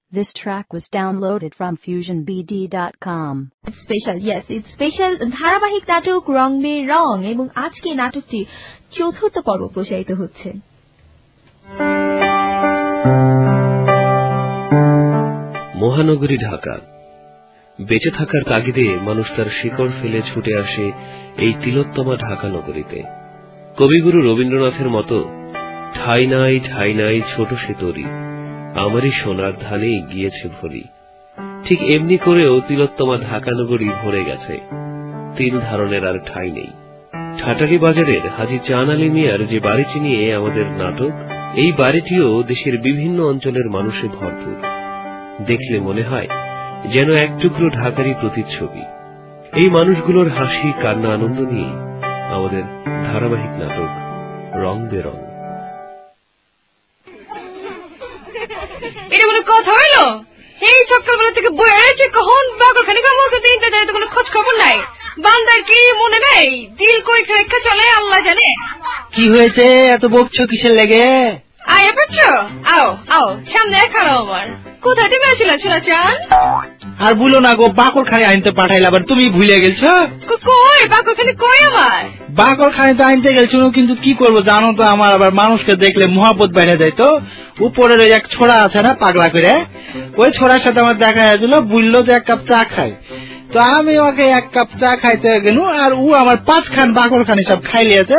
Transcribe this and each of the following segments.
This track was downloaded from fusionbd.com. Special, yes, it's special ধারাবাহিক নাটক রং মে রং এবং আজকে নাটকটি চতুর্থ পর্ব প্রচারিত হচ্ছে। মহানগরী ঢাকা। বেঁচে থাকার তাগিদে মানুষ তার শিকড় ফেলে ছুটে আসে এই তিলোত্তমা ঢাকা নগরীতে। কবিগুরু রবীন্দ্রনাথের মতো ঠাই নাই ছোট সে তরি, আমারই সোনার ধানে গিয়েছে ভরি। ঠিক এমনি করেও তিলোত্তমা ঢাকা নগরী ভরে গেছে। তিল ধারণের আর ঠাই নেই। ঠাটারি বাজারের হাজী চাঁদ আলী মিয়ার যে বাড়িটি নিয়ে আমাদের নাটক, এই বাড়িটিও দেশের বিভিন্ন অঞ্চলের মানুষে ভরপুর। দেখলে মনে হয় যেন এক টুকরো ঢাকারই প্রতিচ্ছবি। এই মানুষগুলোর হাসি কান্না আনন্দ নিয়ে আমাদের ধারাবাহিক নাটক রং বেরং। এটা কোনো কথা হইলো? এই সকালবেলা থেকে বই আছে কখন বাগরখানি কামড় করতে ইন্টারনেটে তো কোনো খোঁজ খবর নাই। বান্দার কি মনে নেই? দিল কই রেখা চলে আল্লাহ জানে। কি হয়েছে এত বকছো কিসের লেগে? আয়া পাচ্ছো? আও সামনে খাড়ো আমার। কোথায় তুমি আসলে ছোলা চান? আর ভুলো না গো, বাকরখানি আনতে পাঠাইলে আবার তুমি ভুলে গেছো। কই বাকরখানি কই আমার? বাকরখানি তো আনতে গেছো, কিন্তু কি করবো জানো তো, আমার আবার মানুষকে দেখলে মহাব্বত বেড়ে যায়। তো উপরের ওই এক ছোড়া আছে না পাগলা করে, ওই ছোড়ার সাথে আমার দেখা হয়েছিল, বুঝলো যে এক কাপ চা খাই। তো আমি ওকে এক কাপ চা খাইতে গেল, আর ও আমার 5 খান বাকরখানি সব খাই লিয়েছে।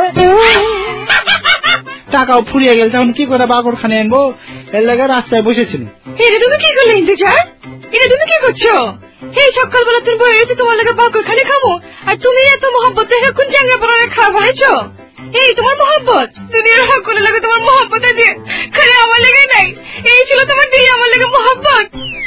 টাকাও ফুরিয়ে গেল, তখন কি করে বাকরখানি আনবো, এর লেগে রাস্তায় বসেছিল। তুমি কি করলে ইন্তেজার? এটা তুমি কি করছো? এই সকালবেলা তুমি বই রয়েছে তোমার লেগে বাকরখানি খাবো, আর তুমি এত মহব্বত দেখে কোন জায়গা পড়ে খাওয়া ফেলেছো? এই তোমার মহব্বত, দুনিয়ার সকলের লাগে তোমার মহব্বত আছে, খালি আমার লেগে নাই। এই ছিল তোমার দিল আমার লেগে মহব্বত।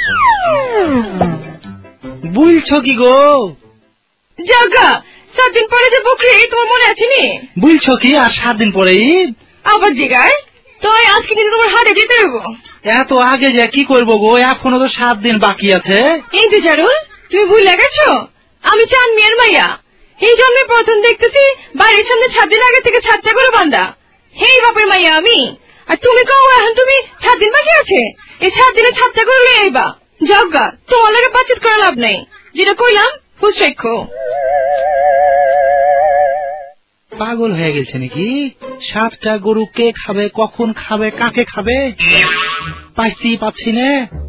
বুঝছো কি গো? জাগা 7 দিন পরে যে বকরি, তোমার মনে আছে নি? বুঝছো কি আর 7 দিন পরে ঈদ? আবার জিগায় তো আজকে কিন্তু তোমার হাটে যেতে হইব। এত আগে যে কি করবো গো, এখনো তো 7 দিন বাকি আছে। ইন্তেজারুল, তুমি ভুলে গেছো আমি চাঁদ মিয়ার মাইয়া। এই জন্মে প্রথম দেখতেছি বাড়ির সামনে 7 দিন আগে থেকে ছাদটা করে বান্ধা। হেই বাপের মাইয়া আমি, আর তুমি কও এখন তুমি 7 দিন বাকি আছে, এই 7 দিনে ছাদটা করে লই আইবা। জগা তোমার লাগে বাচ্চাত করা লাভ নাই, যেটা কইলাম খুশ রেখো। পাগল হয়ে গেছে নাকি? 7টা গরু কে খাবে, কখন খাবে, কাকে খাবে পাচ্ছি না।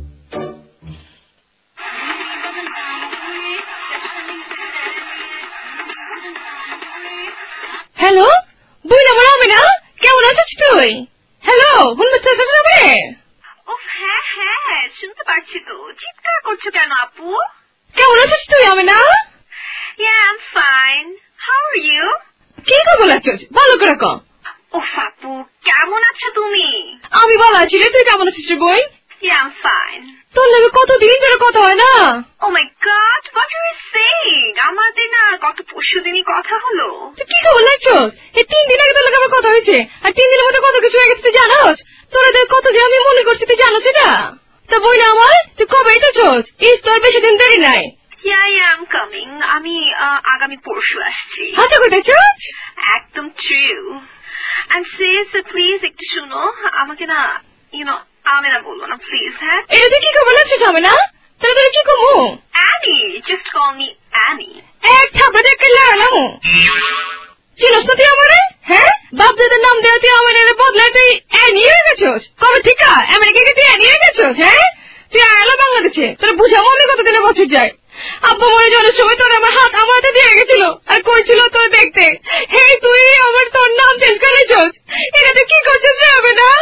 হ্যালো বুঝলাম আমি না, কেমন আছিস তুই? হ্যালো শুনতে যাবে? হ্যাঁ শুনতে পাচ্ছি তো, চিৎকার করছো কেন আপু? কেমন আছিস তুই? আমি না I'm fine. How are you? কি খবর আছিস? ভালো করে ক। আপু কেমন আছো তুমি? আমি ভালো আছি রে, তুই কেমন আছিস রে বই? I'm fine. তোর লাগে কতদিন ধরে কথা হয় না। Oh my god, what are you saying? আমাদের না কত পরশু দিনই কথা হলো। তুই কি খবর লাগছস? এই 3 দিন আগে তোর লাগে আমার কথা হয়েছে, আর 3 দিনের মধ্যে কত কিছু হয়ে গেছে তুই জানোস? তোদের কত যে আমি মনে করছি তুই জানোস এটা? তা বই না আমার, তুই কবে এসেছস? তোর বেশি দিন দেরি নাই। I'm coming. আমি আগামী পরশু আসছি। হাতে কইতেছস? একদম true. And sis, please একটু শুনো, আমাকে না আমি না বলবো না প্লিজ। হ্যাঁ এটা তুই কি খবর লাগছিস? আমি না তাহলে কি কমু? Annie, just call me Annie. এক থাপড়া দেখে লাগালাম। চিনস তো তুই আমারে? হ্যাঁ বাপ দাদার নাম দেওয়া তুই আমার বদলা তুই অ্যানি হয়ে গেছস। কবে ঠিক আমেরিকা তুই অ্যানি হয়ে গেছস? হ্যাঁ তুই আলো বাংলাদেশে, তোর বুঝাবো আমি কতদিনে বছর যায়। আব্বা মরে যাওয়ার সময় তোর আমার হাত আমার হাতে দিয়ে গেছিল, আর কইছিল তোর দেখতে। হেই তুই আমার তোর নাম চেঞ্জ করেছস, এটা তুই কি করছিস রে? হবে না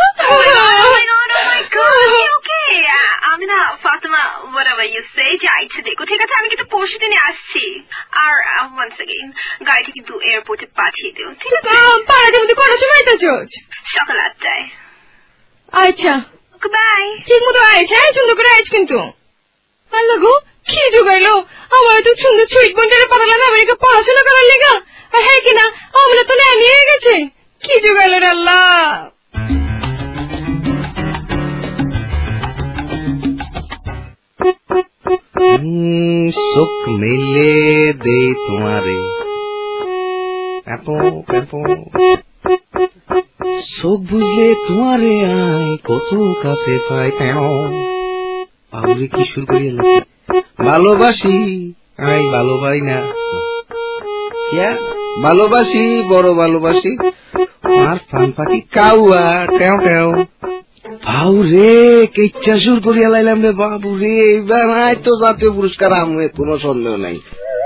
আমি না ফাতেমা, whatever you say, যাইছে দেখো ঠিক আছে? আমি কিন্তু পরশু দিনে আসছি। আর once again গাড়িটি কিন্তু এয়ারপোর্টে পাঠিয়ে দিও, ঠিক আছে? পাড়াতে মধ্যে কটার সময় আইতেছস? সকাল 8টায়। আচ্ছা বাই। ঠিক মতো আইস, হ্যাঁ সুন্দর করে আইস কিন্তু। আল্লাহ গো কি জোগাইলো আমার তো সুন্দর সুইট বন্ডারে পাঠালাম আমেরিকা পড়াশোনা করার লেগা, আর হ্যাঁ কিনা আমরা তো নিয়ে গেছে। কি জোগাইলো রে আল্লাহ। চোখ মেলে দে তোমারে এত চোখ বুঝলে তোমারে আয় কত কাছে পাই। বাবুরে কি শুরু করিয়ে ভালোবাসি আই ভালোবাই না ভালোবাসি বড় ভালোবাসি আর ফান পাখি কাউয়া টেও টেও বাবু রে কেচ্ছা সুর করিয়া লাইলাম রে বাবু রে এইবার আয় তো জাতীয় পুরস্কার আমি কোনো সন্দেহ নাই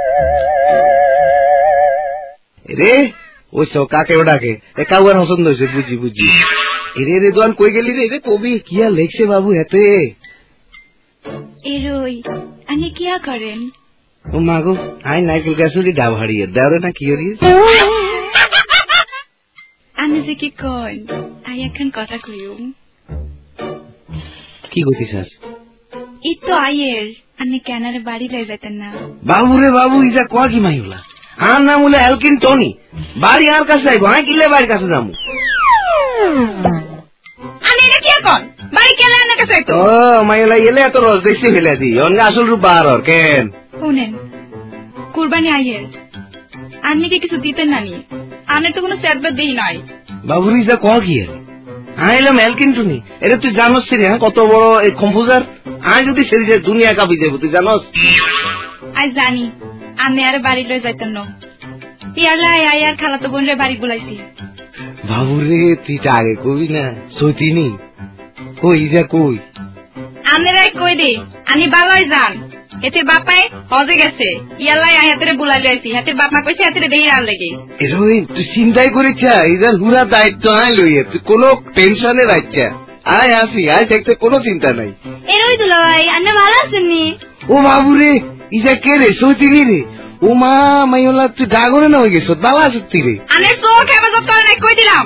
রে ওই সব কাকে ওটাকে কাউয়ার পছন্দ হয়েছে বুঝি বুঝি রে রে দোয়ান কই গেলি রে রে কবি কিয়া লেখছে বাবু এতে এরই আপনি কিয়া করেন ও মাগো আই নাইকেল গাছুরি ডাব হারিয়ে দেওরে না কি হারিয়ে আমি যে কি কন আই এখন কথা কইম কি গতি স্যার এই তো আয়ের আপনি কেনারে বাড়ি লই যেতেন না বাবু রে বাবু ইটা কয়া কি মাইলা আর নাম হলো এলকিন টনি বাড়ি আর কাছে যাইব হ্যাঁ কিলে বাড়ির কাছে যাবো আমি এটা কি কর বাড়ি কেন না কাছে তো ও মাইলা এলে এত রস দেখতে ফেলে দি অন্য আসল রূপ বার কেন শুনেন কুরবানি আয়ের আপনি কি কিছু দিতেন না নি আনে তো কোনো সেটবার দেই নাই বাবুর ইটা কয়া কি আইলাম এলকিন টনি এটা তুই জানোস রে হ্যাঁ কত বড় এই কম্পোজার আই যদি সেরিজে দুনিয়া কাঁপি যাবো তুই জানোস আই জানি আমি আর বাড়ি লই যাইতেন না ইয়ালাই আয়ার খালা তো বোনরে বাড়ি বুলাইছি বাবুরে তুই আগে কবি না সইতিনি কই যা কই আমরাই কই দে আমি বাবাই জান এতে বাপাই হজে গেছে ইয়ালাই আয়াতেরে বুলাই লইছি হাতে বাপা কইছে হাতে দেই আর লাগে এরই তুই চিন্তাই করিছা ইদার পুরা দায়িত্ব আই লইয়ে তুই কোনো টেনশনে রাখছা আয় আসি আয় দেখতে কোনো চিন্তা নাই এরই দুলাভাই আপনি ভালো আছেন নি ও বাবুরে ইজা কে রে সইতিনি রে ও মা মাইওলা তুই ডাগরে না হয়ে গেছ বালা সত্যি রে আমি চোখ হেফাজত করে নাই কই দিলাম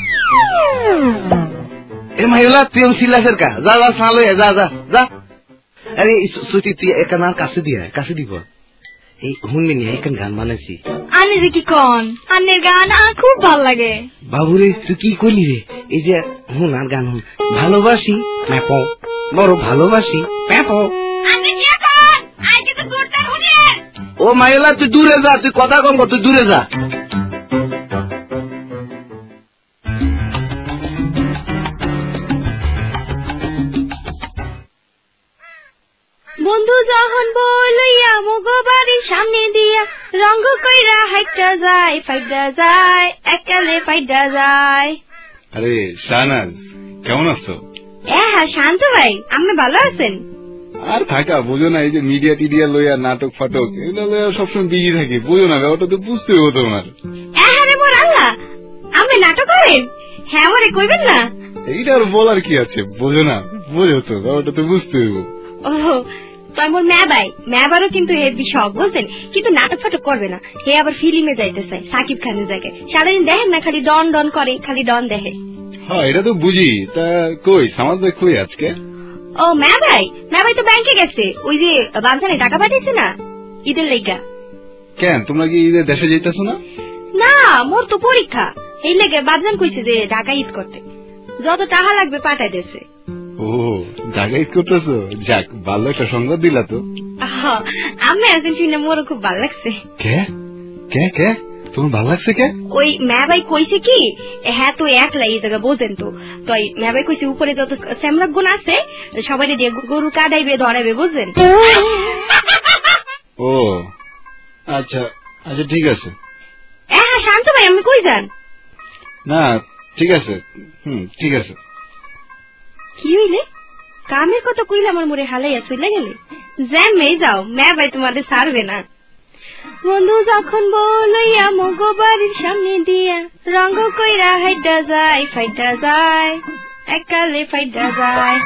এ মাইওলা তুই সিলাসের কা যা যা সালো যা যা যা আরে সুতি তুই একানার কাছে দিব এই হুনমি নিয়ে এখন গান বানাইছি আনে যে কি কোন আনের গান খুব ভালো লাগে বাবুরে তুই কি করলি রে এই যে হুন আর গান হুন ভালোবাসি প্যাপো বড় ভালোবাসি প্যাপো আমি কি কর আই কিন্তু দূরটা হুনে ও মাইলা তুই দূরে যা তুই কথা কম তুই দূরে যা বন্ধু যখন বলইয়া মগো বাড়ির সামনে দিয়া রঙ্গ কইরা হাইটা যায় ফাইডা যায় একালে ফাইডা যায় আরে শাহনাজ কেমন আছো হ্যাঁ শান্ত ভাই আপনি ভালো আছেন আর থাকা বুঝো না এই যে মিডিয়া টিডিয়া লইয়া নাটক ফাটক এগুলো লইয়া সবসময় বিজি থাকি বুঝো না ব্যাপারটা তো বুঝতে হতো তোমার হ্যাঁ রে মোর আল্লাহ আপনি নাটক করেন হ্যাঁ আমারে কইবেন না এইটা আর বলার কি আছে বুঝো না বুঝো তো ব্যাপারটা তো বুঝতে হইব ও তাই মোর ম্যাবারও কিন্তু হেভি শখ বুঝছেন কিন্তু নাটক ফাটক করবে না হে আবার ফিল্মে যাইতে চাই সাকিব খানের জায়গায় সারাদিন দেখেন না খালি ডন ডন করে খালি ডন দেখে হ্যাঁ এটা তো বুঝি তা কই সামাদ ভাই কই আজকে ও ম্যাবাই তো ব্যাংকে গেছে ওই যে বানসানে টাকা পাঠিয়েছে না ঈদের লেগা কেন তোমরা কি ঈদের দেশে যাইতেছো না না মোর তো পরীক্ষা এই লেগে বাবজান কইছে যে ঢাকা ঈদ করতে যত টাকা লাগবে পাঠাই দিয়েছে ও ঢাকা ঈদ করতেছো যাক ভালো একটা সংবাদ দিলা তো আমি একদিন শুনে মোরও খুব ভালো লাগছে কে কে কে তোমার ভালো লাগছে কে ওই ম্যাবাই কইছে কি হ্যাঁ তো একলাই এই জায়গা বোঝেন তো তাই ম্যাবাই কইছে উপরে যত স্যামরাক গুণ আছে সবাই দিয়ে গরু কাটাইবে ধরাইবে বুঝলেন ও আচ্ছা আচ্ছা ঠিক আছে হ্যাঁ শান্ত ভাই আমি কই যান না ঠিক আছে ঠিক আছে কি হইলে কামের কথা কইলে আমার মোরে হালাইয়া চলে গেলে জ্যামে যাও ম্যাবাই তোমাদের ছাড়বে না বন্ধু যখন বলইয়া মগো বাড়ির সামনে দিয়া রঙ্গ কইরা হাইটা যায় ফাইটা যায় একালে ফাইটা যায়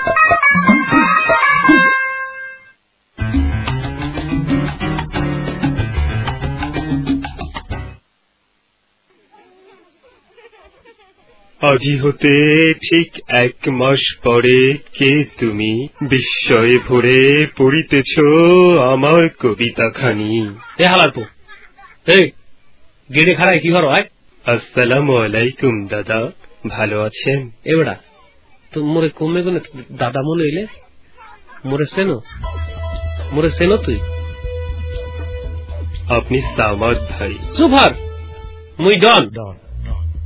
আজি হতে ঠিক 1 মাস পরে কে তুমি বিস্ময়ে ভরে পড়িতেছ আমার কবিতাখানি এ হালারপো এই গেড়ে খাড়ায় কি করো? আসসালামু আলাইকুম দাদা, ভালো আছেন? এবড়া তো মোরে কমে কোনে দাদা মনে হইলে মোরে সেনো তুই? আপনি সামাদ ভাই। সুপার মুই ডন।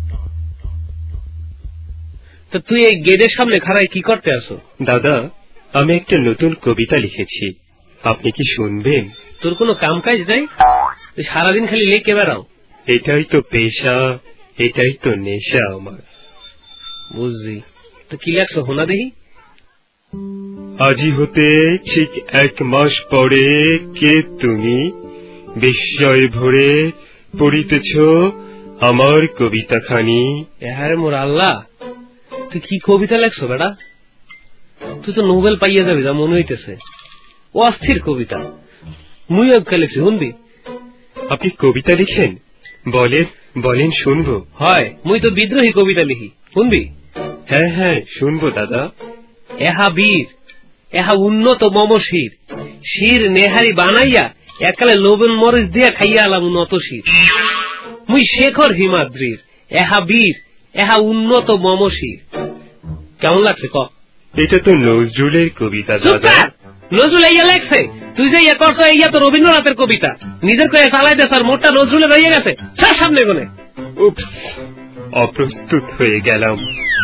তো তুই এই গেটের সামনে খাড়ায় কি করতে আসো? দাদা আমি একটা নতুন কবিতা লিখেছি, আপনি কি শুনবেন? তোর কোনো কাম কাজ নাই, তুই সারাদিন খালি লেখে বেড়াও। এটাই তো পেশা, এটাই তো নেশা আমার। বুঝছি, তো কি লেখছো হোনা দেখি। আজি হতে ঠিক 1 মাস পরে কে তুমি বিস্ময়ে ভরে পড়িতেছ আমার কবিতাখানি। হ্যাঁ মোর আল্লাহ, তুই কি কবিতা লেখছো বেড়া? তুই তো নোবেল পাইয়া যাবি যা মনে হইতেছে। অস্থির কবিতা, মুই আজকাল লিখছি, শুনবি? আপনি কবিতা লিখেন? বলেন বলেন, শুনবো। হয়, মুই তো বিদ্রোহী কবিতা লিখি, শুনবি? হ্যাঁ হ্যাঁ, শুনবো দাদা। এহা বীর, এহা উন্নত মম শির, শির নেহারি বানাইয়া একালে লবণ মরিচ দিয়া খাইয়া আলাম উন্নত শির। মুই শেখর হিমাদ্রির, এহা বীর, এহা উন্নত মম শির। কেমন লাগছে ক? এটা তো নজরুলের কবিতা দাদা। নজরুল ইয়া লেখছে, তুই যে ইয়া করছো ইয়া তো রবীন্দ্রনাথের কবিতা। নিজের কয়ে চালাই দে স্যার, মোটটা নজরুলের রয়ে গেছে। স্যার সামনে কোনে উপস, অপ্রস্তুত হয়ে গেলাম।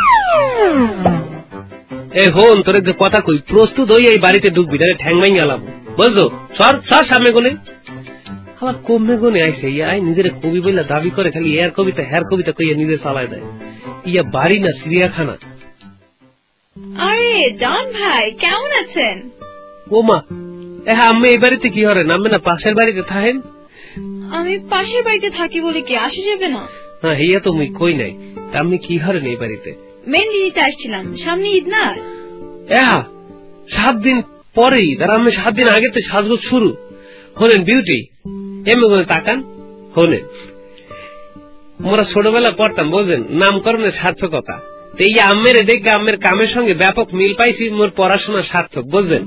এ হন, তোর যে কথা কই, প্রস্তুত হয়ে এই বাড়িতে ঢুকবি, তাহলে ঠ্যাং মাই গেলাম, বুঝছো? সর সর সামনে কোনে। আমার কমে কোনে আইসে ইয়াই নিজের কবি বইলা দাবি করে, খালি এর কবিতা হের কবিতা কইয়া নিজে চালায় দেয়। ইয়া বাড়ি না চিড়িয়াখানা। আরে ডন ভাই, কেমন আছেন? ও মা, হ্যাঁ আমি এই বাড়িতে কি হরেন? আমি না পাশের বাড়িতে থাকেন। আমি পাশের বাড়িতে থাকি বলে কি আসা যাবে না? হ্যাঁ হিয়া তো মুই কই নাই, তা আপনি কি হরেন এই বাড়িতে? মেহেন্দি দিতে আসছিলাম, সামনে ঈদ না? 7 দিন পরে ঈদ, আর আমি 7 দিন আগে তো সাজগোজ শুরু। হলেন বিউটি, এমনি করে তাকান। হলেন মোরা ছোটবেলা পড়তাম, বোঝেন, নামকরণের সার্থকতা। এই আমের দেখে আমের কামের সঙ্গে ব্যাপক মিল পাইছি, মোর পড়াশোনা সার্থক, বুঝলেন?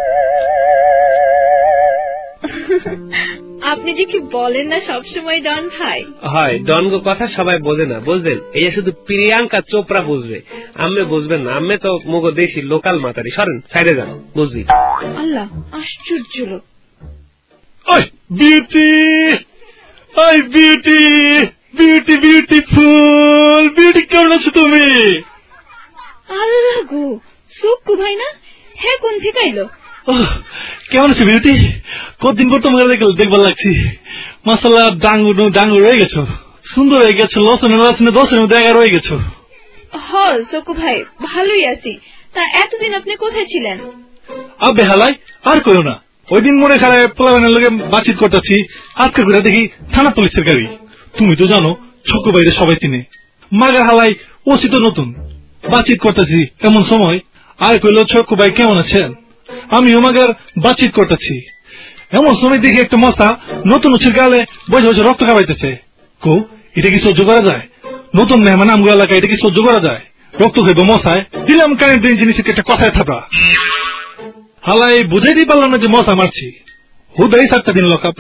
আপনি যে কি বলেন না সবসময় ডন ভাই। হয়, ডনগো কথা সবাই বোঝে না, বুঝলেন? এই শুধু প্রিয়াঙ্কা চোপড়া বুঝবে, আমি বুঝবেন না। আমি তো মগো দেশি লোকাল মাতারি। সরেন সাইডে যান, বুঝলি? আল্লাহ, আশ্চর্য লোক। ওই বিউটি, ওই বিউটি, বিউটি বিউটিফুল, বিউটি কেমন আছো তুমি? আল্লাহ গো, সুক্কু ভাই না? হ্যাঁ, কোন থেকে আইলো? কেমন আছো বিউটি? কতদিন পর তোমাকে দেখবার লাগছি। মাসাল্লাহ, ডাঙ্গুর হয়ে গেছো, সুন্দর হয়ে গেছো, লসনে 10-এর মধ্যে 11 হয়ে গেছো। হল সুক্কু ভাই, ভালোই আছি। তা এতদিন আপনি কোথায় ছিলেন? আবে হালাই, আর কইও না। ওই দিন মনে খারাপ পোলাবেনের লোকে বাতচিত করতেছি, আজকে ঘুরে দেখি থানা পুলিশের গাড়ি। তুমি তো জানো ছক্কু বাইরে সবাই চিনে। মাগা হালাই ওসি তো নতুন, বাতচিত করতেছি এমন সময় আর কইল, ছক্কু ভাই কেমন আছেন? আমিও মাগার বাতচিত করতেছি, এমন সময় দেখি একটা মশা নতুন ওসির গালে বসে বসে রক্ত খাওয়াইতেছে। কো, এটা কি সহ্য করা যায়? নতুন মেহমান আমগো এলাকায় এটা কি সহ্য করা যায়? রক্ত খাইব মশায়, দিলাম কারেন্ট জিনিসের একটা কথায় থাপড়া। হালাই বুঝাইতেই পারলাম না যে মশা মারছি, হুদাই 7টা দিন লকআপ।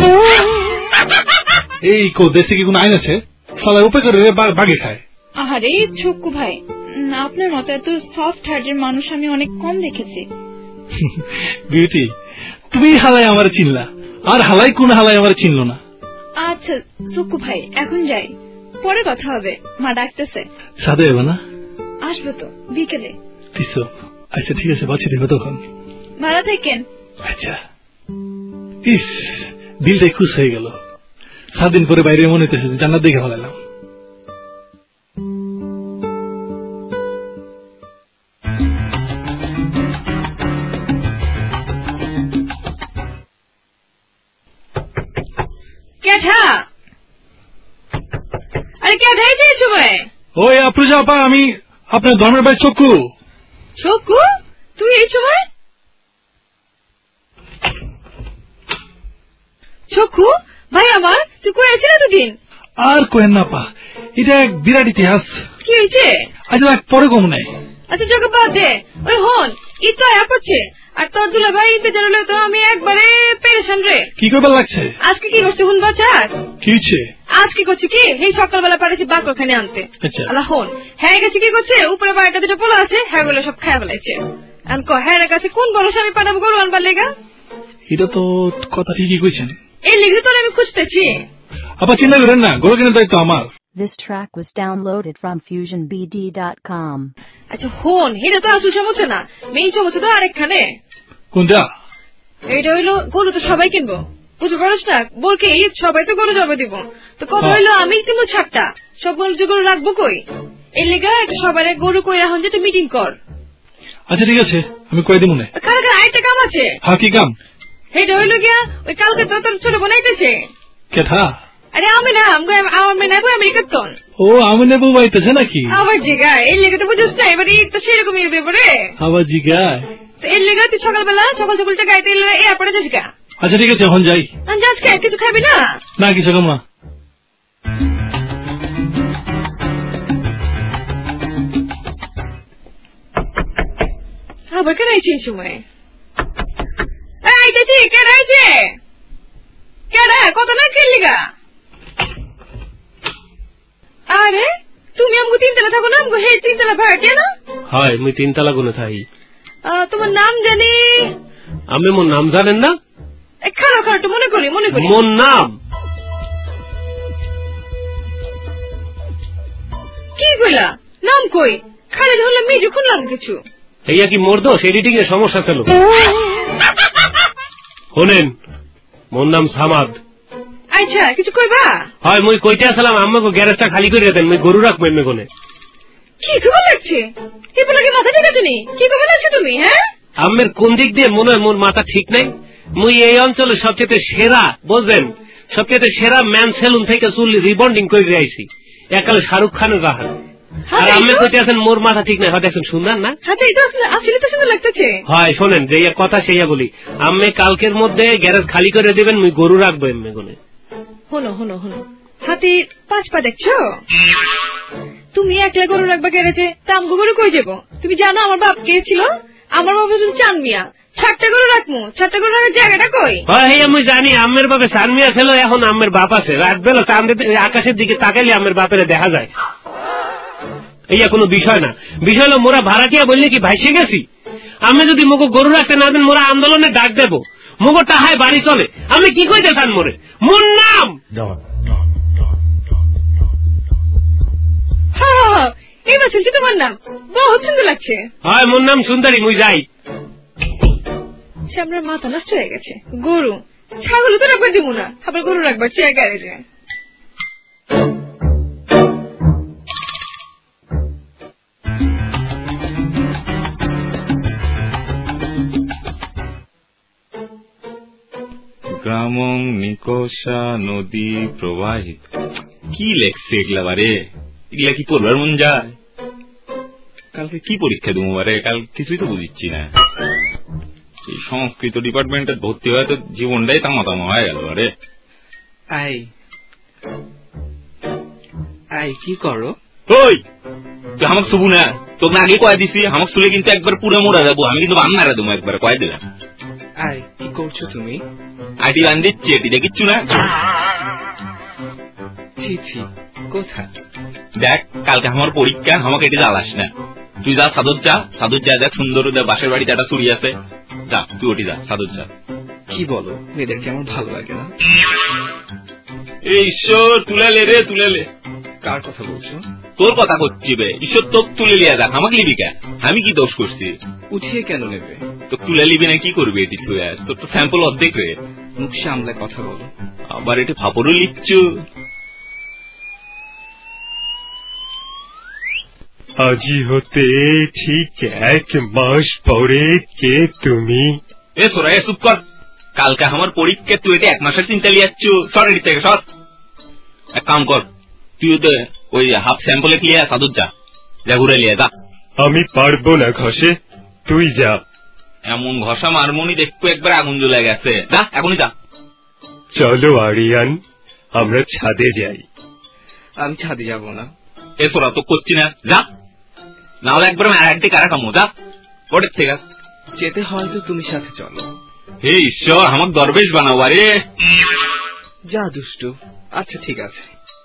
এই কো, দেশে কি কোন আইন আছে? সালা উপে করে বাগে খায়। আরে ছক্কু ভাই, আপনার মতো এত সফট হার্টের মানুষ আমি অনেক কম দেখেছি। বিউটি, তুমি হালাই আমার চিনলা, আর হালাই কোন হালাই আমার চিনল না। আচ্ছা ছক্কু ভাই, এখন যাই, পরে কথা হবে, মা ডাকতেছে। সাদে হবে না? আসবো তো বিকেলে। আচ্ছা ঠিক আছে, বাঁচি দেবো তখন। ভালো থাকেন। আচ্ছা। ইস, দিলটাই খুশ হয়ে গেল। 7 দিন পরে বাইরে মনে হইতেছে জান্নাত দেখে ফেলালাম। আরে কে ঢাইছে এই সময়? ওই আফরোজা আপা, আমি আপনার ধর্মের ভাই ছক্কু। ছক্কু, তুই এই সময়? ছক্কু ভাই আমার, তুই কই আছিস এতদিন? আর কোয়েন না পা, এটা এক বিরাট ইতিহাস। কি হয়েছে? আচ্ছা পরে কম নাই। আচ্ছা জগা বাদ দে, ওই হন ঈদ তো আয়া পড়ছে, আর তোর দুলা ভাই ঈদে জানালে তো আমি একবারে পেরেশান রে। কি করবার লাগছে? আজকে কি করছে হুন বাচার? কি হচ্ছে? আজকে করছে কি, এই সকালবেলা পারেছি বাকরখানে আনতে। আচ্ছা আল্লাহ হন, হ্যাঁ গেছে কি করছে, উপরে বাড়িটা দুটো পোলা আছে, হ্যাঁ গুলো সব খায় ফেলাইছে। আমি কো হ্যাঁ কাছে কোন বড় স্বামী পাঠাবো গরু আনবার লেগা? এটা তো কথা ঠিকই কইছেন। এই লিখে তো আমি খুঁজতেছি। আবার চিন্তা করেন না, গরু কেনার দায়িত্ব আমার। This track was downloaded from FusionBD.com. আচ্ছা হন, এটা তো আসল সমস্যা না, মেইন সমস্যা তো আরেকখানে। কোনটা? এটা হইলো গরু তো সবাই কিনবো, বুঝতে পারছ না? বলকে ঈদ সবাই তো গরু জবাই দিব, তো কথা হইলো আমি কিনবো 6টা, সব গরু রাখবো কই? এর লেগা সবার গরু কই এখন যে তুই মিটিং কর। আচ্ছা ঠিক আছে, আমি কই দিব না। কালকে আরেকটা কাম আছে। হ্যাঁ, কি কাম? এটা হইলো গিয়া ওই কালকে তো তোর ছোট বোনাইতেছে। কেথা? আরে আমি না, আমার মেয়ে নেবো আমেরিকার তন। ও, আমি নেবো বাইতেছে নাকি? আবার জিগায়, এর লেগে তো বুঝছ না, এবার ঈদ তো সেরকমই ব্যাপারে। আবার জিগায়? তো এর লেগে তুই সকালবেলা সকালটা গাইতে এলে এয়ারপোর্টে যাস গা। আচ্ছা ঠিক আছে, এখন যাই। যাস কে? কিছু খাবি না? না, কিছু খাবো না। আবার কেন আইছি এই সময়? আইতেছি, কেন আইছে? কেন কত না খেললিগা? আরে তুমি আমাকে 3 তলা থাকো না, আমাকে হে 3 তলা ভাড়া কেন? হয় মুই 3 তলা গুনে থাই। তোমার নাম জানি? আমি মোর নাম জানেন না? খারাপ খারাপ মনে করি মোর নাম কি কইলা? নাম কই? খালি ধরলে মেয়ে খুনলাম কিছু। এইয়া কি মোর দোষ? এডিটিং এর সমস্যা ছিল। শোনেন, মোর নাম সামাদ। আচ্ছা, কিছু কইবা? হয় মুই কইতে আসলাম আমাকে গ্যারেজটা খালি করে দেন, মুই গরু রাখবো এমনি কোনে। কি খবর লাগছে? কি বলে কি মাথা ঠিক আছে নি? কি খবর লাগছে তুমি? হ্যাঁ, আমের কোন দিক দিয়ে মনে হয় মোর মাথা ঠিক নাই? মুই এই অঞ্চলে সবচেয়ে সেরা, বুঝলেন, সবচেয়ে সেরা ম্যান সেলুন থেকে চুল রিবন্ডিং করে আইছি, একালে শাহরুখ খানের রাহান। আর আমি কইতে আছেন মোর মাথা ঠিক নাই। হয় দেখুন, সুন্দর না? আসলে তো সুন্দর লাগতেছে। হয় শোনেন, যে কথা সেইয়া বলি, আমি কালকের মধ্যে গ্যারেজ খালি করে দেবেন, মুই গরু রাখবো এমনি কোনে। হনো হাতি 5 পা দেখছো? তুমি একলা গরু রাখবা গ্যারেজে, তা আমগো গরু কই যাবো? তুমি জানো আমার বাপ কে ছিল? আমার বাবা হচ্ছেন চান মিয়া। 6টা গরু রাখবো, 6টা গরু রাখার জায়গাটা কই? হয় আমি জানি আমের বাপে চান মিয়া ছিল, এখন আমের বাপ আছে। রাত বেলা চাঁদের আকাশের দিকে তাকাইলে আমের বাপের দেখা যায়। এইয়া কোনো বিষয় না। বিষয় হলো মোরা ভাড়াটিয়া বললে কি ভাইসে গেছি? আমি যদি মুখো গরু রাখতে না দেন, মোরা আন্দোলনে ডাক দেবো, মুখো টাহায় বাড়ি চলে। আমি কি কইতে চান মোরে? মোর নাম এবার শুনছি তোমার নাম, বহুত সুন্দর লাগছে। হয় মোর নাম সুন্দরী, মুই যাই। আমার মাথা নষ্ট হয়ে গেছে। গরু ছাগল তো রাখবার দিব না, আবার গরু রাখবার চেয়ে গ্যারেজে। গ্রামং নিকষা নদী প্রবাহিত। কি লেখছে এগুলা বারে? এগুলা কি পড়বার মন যায়? কালকে কি পরীক্ষা দেবো বারে? কাল কিছুই তো বুঝিচ্ছি না। এই সংস্কৃত ডিপার্টমেন্টে ভর্তি হয়ে তো জীবনটাই তামাতামা হয়ে গেল বারে। কি করো? ওই তুই আমাকে শুবু না, তোকে আগে কয়ে দিছি আমাকে শুলে কিন্তু একবার পুরো মোড়া যাবো, আমি কিন্তু বান মারা দেবো একবার, কয়ে দিলাম। কি করছো তুমি? আইটি গান দিচ্ছি, এটি দেখিচ্ছু না? কোথায়? দেখ, কালকে আমার পরীক্ষা, আমাকে এটি জ্বালাস না। তুই যা সাদর যা, দেখ সুন্দর বাসের বাড়িতে একটা চুরি আছে, যা তুই ওটি যা, সাদর যা। কি বলো, মেয়েদেরকে আমার ভালো লাগে না। এই ঈশ্বর তুলেলে রে, তুলেলে। কার কথা বলছো? তোর কথা করছি বে। ঈশ্বর তোর তুলে লিয়া দেখ, আমাকে লিবি কে? আমি কি দোষ করছি? উঠিয়ে কেন নেবে? তো তুলে লিবি না, কি করবি? এটি তুই তোর তো স্যাম্পল অর্ধেক রে। মুখ সামলে কথা বলো। আবার এটি ফাপড়ও লিখছো। আজি হতে ঠিক 1 মাস পরে কে তুমি? এ তোরা চুপ কর। কালকে আমার পরীক্ষা, তুই এটা 1 মাসের চিন্তা লিয়াচ্ছ। সর এটি থেকে সর। এক কাম কর, তুই ওই হাফ স্যাম্পলে লিয়া সাদুর যা ঘুরে লিয়া যা। আমি পারবো না ঘষে, তুই যা। এমন ঘষা মারমনি দেখবো একবার আগুন জ্বলে গেছে। যা, এখনই যা। চলো আরিয়ান, আমরা ছাদে যাই। আমি ছাদে যাব না। এ তোরা তো করছি না, যা। না হলে একবার একটি কারা কামো, যা ওটার থেকে। যেতে হয়তো তুমি সাথে চলো। হে ঈশ্বর, আমার দরবেশ বানাও আরে। যা দুষ্টু। আচ্ছা ঠিক আছে।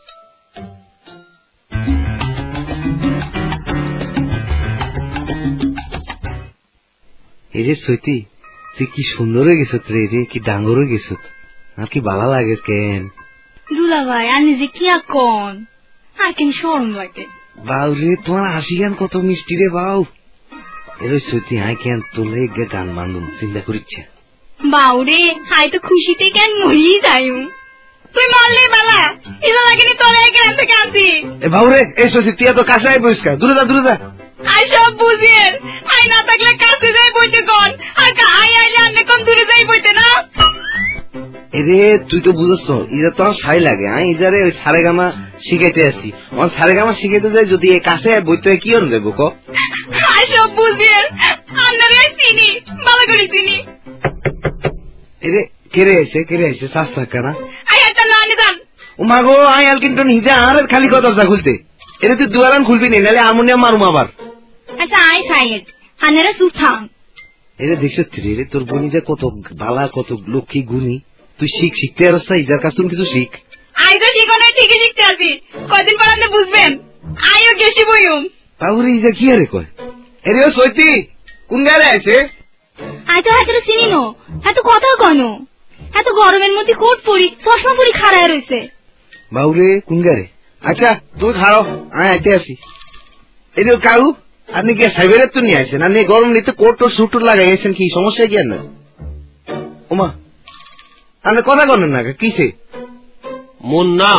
এই যে সৈতি, তুই কি সুন্দর হয়ে গেছ রে, কি ডাঙ্গর হয়ে গেছ, আর কি ভালো লাগে কেন? দুলা ভাই, আমি যে কি কোন আর কেন শরম লাগে। বাউ রে তোমার হাসি গান কত মিষ্টি রে বাউ। এর সত্যি হাই কেন তোলে গান বান্ধব চিন্তা করিচ্ছে। বাউ রে হাই তো খুশিতে কেন মরি যাই। তুই মারলে বালা এটা লাগেনি তোরা এখান থেকে আনছি। এ বাউ রে এই সত্যি তুই তো কাছে আই বসকা দূরে যা। আই সব বুঝিয়ের আই না থাকলে কাছে যাই বইতে কোন আর আই আইলে আন্নে কম দূরে যাই বইতে না। এরে তুই তো বুঝছ ইটা তো ছাই লাগে। আমি ইজারে ওই সারেগামা শিখাইতে আসি। আমার সারেগামা শিখাইতে যাই যদি কাছে বইতে কি হন দেবো ক। আই সব বুঝিয়ের আপনারা চিনি ভালো করে চিনি। এরে কেড়ে আইছে সাস কানা। আই এটা না নিদান। ও মাগো আই আল কিন্তু নিজে আর খালি দরজা খুলতে। এরে তুই দুয়ারান খুলবি না নালে আমনিয়া মারুম আবার। আচ্ছা আই সাইড আনেরা সুথাং। এরে দেখছ রে তোর বনি যে কত বালা কত লক্ষ্মী গুণী। তুই শিখতে আসছ ইজার কাছ তুমি কিছু শিখ। আই তো শিখনে ঠিকই শিখতে আছি। কয়দিন পর আপনি বুঝবেন। আইও গেছি বইম। তাহলে ইজা কি আরে কয়? এরে ও সইতি কোন গারে আছে? আই তো হাতে চিনি নো। এত কথা কন। এত গরমের মধ্যে কোট পরি চশমা পরি খাড়ায় রইছে। বাউরে কোন গারে? আচ্ছা তুই খাও আয় আইতে আসি। এরে কাউ আপনি কি সাইবেরে তো নিয়ে আসেন? আপনি গরম নিতে কোট ও স্যুট লাগাই গেছেন কি সমস্যা কি আর না? ওমা আপনি কথা করেন না কিসে? মোর নাম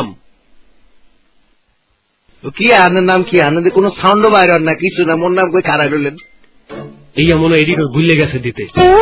কি আপনার নাম কি? আপনাদের কোনো সাউন্ডও বাইর না কিছু না। মোর নাম কই খারাপ হলেন? এই মনে এডিটর ভুলে গেছে দিতে।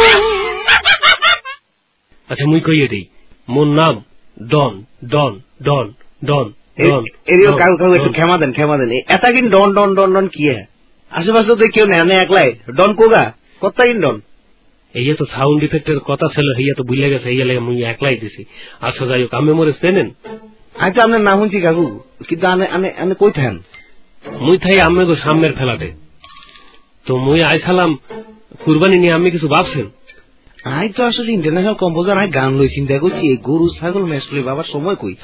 আচ্ছা মুই কইয়ে দিই মোর নাম ডন ডন ডন ডন ডন। এরিও কাউ একটু ক্ষমা দেন। এটা কিন্তু ডন কি আশেপাশে তো কেউ নেই একলাই ডন কোগা কত ডন। এই তো সাউন্ড ইফেক্টের কথা ছিল হইয়া তো ভুলে গেছে এই লাগে মুই একলাই দিছি। আচ্ছা যাই হোক আমি মোরে চেনেন? আচ্ছা আপনার নাম শুনছি কাকু কিন্তু আনে কই থাকেন? মুই থাই আমি তো সামনের ফেলাতে। তো মুই আইসালাম কুরবানি নিয়ে আমি কিছু ভাবছেন? আই তো আসলে ইন্টারন্যাশনাল কম্পোজার। আই গান লই চিন্তা করছি গরু ছাগল মেস লই বাবার সময় কই।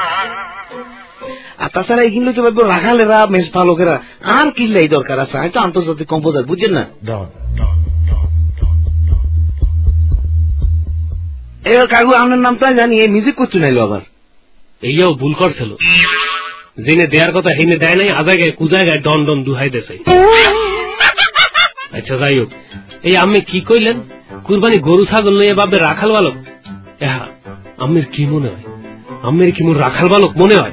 আর তাছাড়া এইগুলো তো ভাববো রাখালেরা মেস পালকেরা আর কিনলেই দরকার আছে। আমি তো আন্তর্জাতিক কম্পোজার বুঝছেন না। এ কাকু আপনার নামটা জানি এই মিউজিক করতে নাইলো আবার। এইও ভুল করছিল জেনে দেয়ার কথা হেনে দেয় নাই আজাগায় কুজাগায় ডন ডন দুহাই দেছে। আচ্ছা যাই হোক এই আমি কি কইলেন কুরবানি গরু ছাগল লইয়া ভাববে রাখাল বালক। হ্যাঁ আমের কি মনে হয়? আমের কি মোর রাখাল বালক মনে হয়?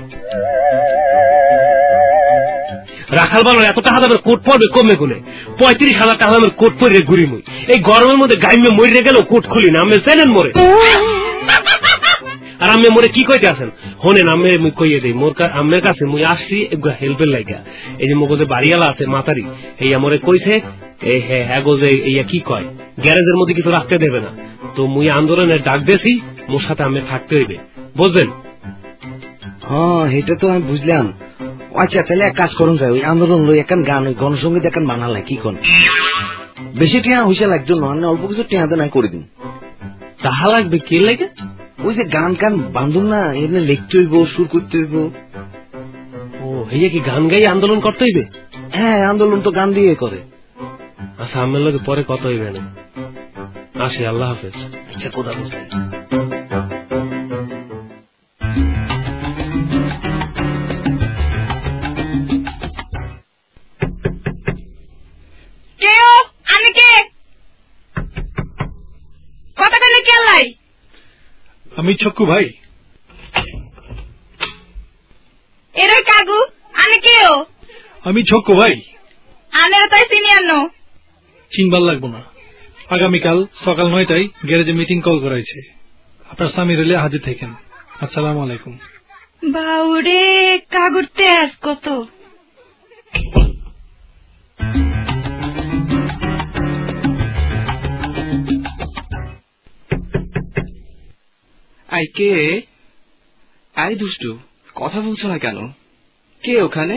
রাখাল বালক এত টাকা দামের কোট পড়বে কমে গুনে 35,000 টাকা দামের কোট পরে ঘুরি মুই। এই গরমের মধ্যে গাইমে মরে গেল কোট খুলি না। আমি চেনেন মোরে? আর আমি মোরে কি কইতে আছেন হোনেন? আমি মুই কইয়ে দেই মোর আমের কাছে মুই আসছি হেল্পের লাগা। এই যে মগজে বাড়িওয়ালা আছে মাতারি এই মোরে কইছে হ্যাঁ গো যে ইয়া কি কয় গ্যারেজের মধ্যে কিছু রাখতে দেবে না। তো মুই আন্দোলনের ডাক দিয়েছি মোর সাথে আমি থাকতে হইবে বুঝলেন? হ্যাঁ এটা তো আমি বুঝলাম। আচ্ছা তাহলে এক কাজ করুন যাই ওই আন্দোলন লই এখন গান ওই গণসঙ্গীত এখন বানালে কি কোন বেশি টিয়া হইসা লাগতো না অল্প কিছু টিয়াতে নাই করে দিন। তাহা লাগবে কে লাগে? ওই যে গান বান্ধব না এমনি লিখতে হইব সুর করতে হইব। ও হইয়া কি গান গাই আন্দোলন করতে হইবে? হ্যাঁ আন্দোলন তো গান দিয়ে করে। আচ্ছা আমার লোকে পরে কত হইবে না। আসি আল্লাহ হাফেজ। আচ্ছা কোথা আমি ছক্কু ভাই। এরে কাকু আমি কেও? আমি ছক্কু ভাই। আনে তাই সিনিয়র নো চিনবার লাগবো না। আগামীকাল সকাল 9টায় গ্যারেজে মিটিং কল করাইছে। আপনার স্বামী রেলে হাজির থাকেন। আসসালামু আলাইকুম। বাউরে কাগুর তেজ কত। I K? আই দুষ্টু কথা বলছো না কেন? কে ওখানে?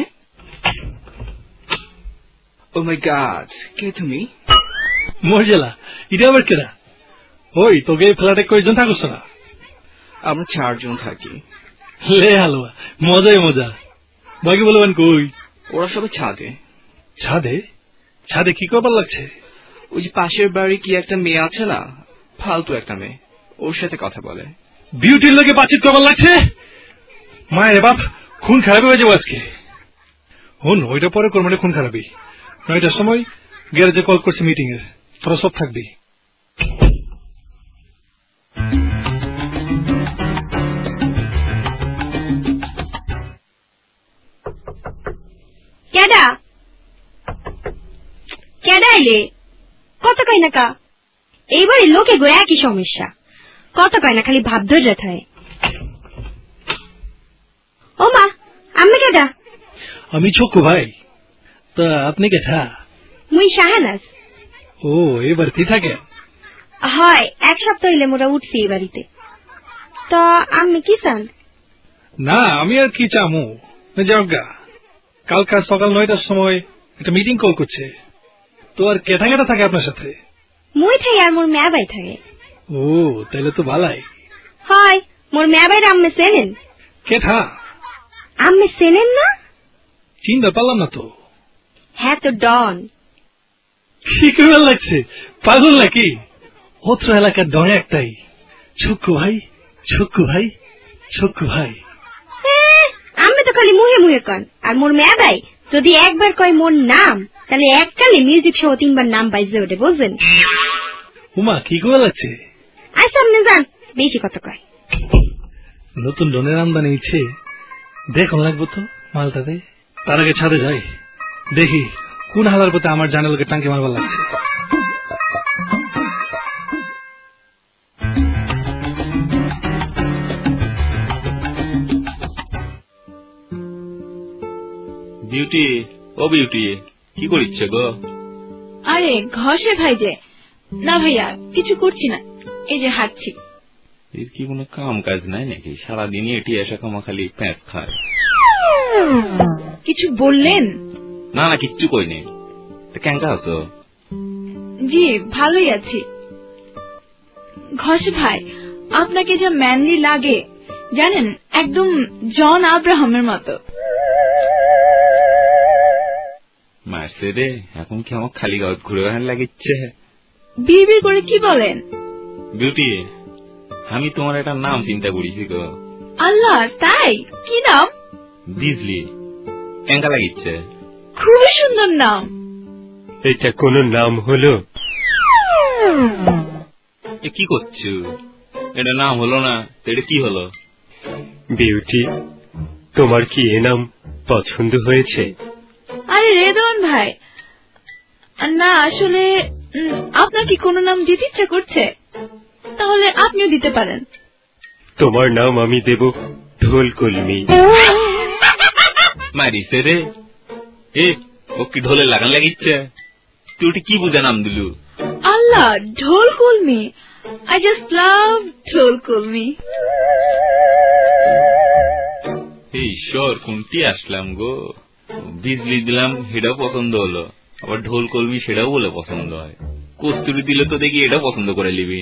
ও মাই গড কে তুমি? মর্যালা এটা আবার কেনা? ওই তোকে এই ফ্ল্যাটে কয়জন থাকছ না? আমরা 4 জন থাকি। লে হালুয়া মজাই মজা। বাকি বলবেন কই? ওরা সবাই ছাদে। ছাদে? ছাদে কি করবার লাগছে? ওই যে পাশের বাড়ি কি একটা মেয়ে আছে না ফালতু একটা মেয়ে ওর সাথে কথা বলে। বিউটির লোকে বাতচিত করবার লাগছে? মায়ের বাপ খুন খারাপি হয়ে যাবো আজকে। হন ওইটা পরে করবো, মানে খুন খারাপি। 9টার সময় গ্যারেজে কল করছি মিটিং এর, তোরা সব থাকবি। কেডা কেডা এলে? কত কয় না কা? এইবারে লোকে গো একই সমস্যা, কত কয় না খালি ভাব ধরে থাকে। ও মা, আমি কেডা? আমি ছক্কু ভাই। তা আপনি কেঠা? মুই শাহানাজ। ও, এই বাড়িতে থাকে? হয়, 1 সপ্তাহ হইলে মোরা উঠছি এই বাড়িতে। তা আমি কি চান? না, আমি আর কি চামু যাওগা। কালকার সকাল 9টার সময় একটা মিটিং কল করছে। তো আর কেঠা কেটা থাকে আপনার সাথে? মুই থাকি আর মোর মেয়া ভাই থাকে। ও, তাইলে তো ভালাই। হয়, মোর মেয়া ভাইরা আম্মে চেনেন? কেঠা? আম্মে চেনেন না? চিনতে পারলাম না তো। হ্যাঁ তো ডন। কি করে লাগছে, পাগল নাকি? অত্র এলাকার ডন একটাই, ছক্কু ভাই, ছক্কু ভাই, ছক্কু ভাই। আমি তো খালি মুহে মুহে কন, আর মোর মেয়া ভাই যদি একবার কয় মোর নাম, তাহলে এককালে মিউজিক সহ 3 বার নাম বাইজে ওঠে, বুঝলেন? উমা, কি করে লাগছে? আই সামনে যান, বেশি কথা কয়। নতুন ডনের আমদানি ইচ্ছে, দেখুন লাগবো তো মালটাতে। তার আগে ছাদে যাই, দেখি কোন হালার পথে আমার জানালকে টাঙ্কি মারবার লাগছে। বিউটি, ও বিউটি, কি করিচ্ছে গো? আরে ঘষে ভাই যে। না ভাইয়া, কিছু করছি না, এই যে হাঁটছি। এর কি কোনো কাম কাজ নাই নাকি? সারাদিনই এটি এসে কামা খালি প্যাঁচ খায়। কিছু বললেন? না না, কিচ্ছু কই নেই। কেমন আছো? জি, ভালোই আছি। ঘষে ভাই, আপনাকে যা ম্যানলি লাগে জানেন, একদম জন আব্রাহামের মতো। মারছে রে, এখন কি আমার খালি গাঁত ঘুরে বেড়ান লাগিচ্ছে? বিড়বিড় করে কি বলেন? বিউটি, আমি তোমার একটা নাম চিন্তা করেছি গো। আল্লাহ, তাই? কি নাম? বিজলি। কেঙ্কা লাগিচ্ছে? খুবই সুন্দর নাম। এটা কোন নাম হলো? কি করছো? এটা নাম হলো না, এটা কি হলো? বিউটি, তোমার কি এ নাম পছন্দ হয়েছে? আরে রেদন ভাই, না আসলে আপনার কি কোনো নাম দিতে ইচ্ছা করছে? তাহলে আপনিও দিতে পারেন। তোমার নাম আমি দেব ঢোলকলমি। মারিছে রে, এ ও কি ঢোলে লাগান লাগিচ্ছে? তুই কি বুঝে নাম দিলু? আল্লাহ, ঢোলকলমি। আই জাস্ট লাভ ঢোলকলমি। ঈশ্বর, কোনটি আসলাম গো? বিজলি দিলাম, সেটাও পছন্দ হলো, আবার ঢোলকলমি সেটাও বলে পছন্দ হয়। কস্তুরি দিলে তো দেখি এটা পছন্দ করে নিবি।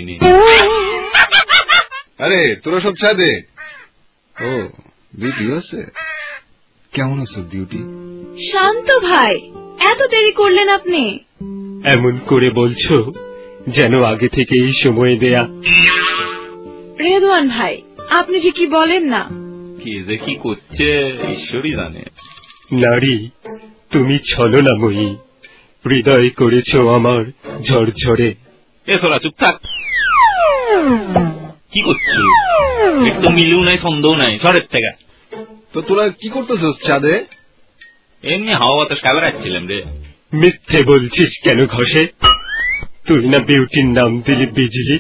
আরে তোরা সব ছাদে? ও, বিউটি আছে? কেমন আছো বিউটি? শান্ত ভাই, এত দেরি করলেন আপনি? এমন করে বলছো যেন আগে থেকে এই সময় দেয়া। রেদওয়ান ভাই, আপনি যে কি বলেন না। কি যে কি করছে ঈশ্বরই জানে। নারী, তুমি ছলনাময়ী, হৃদয় করেছ আমার ঝরঝরে। এ সোরা চুপ থাক। কি করছো? একটু মিলেও নাই, সন্দেহ নাই, ঝড়ের থেকে। তো তোরা কি করতেছিস ছাদে? এমনি হাওয়া বাতাস খাবার আসছিলাম রে। মিথ্যে বলছিস কেন ঘষে? তুই না বিউটির নাম দিলি বিজলি।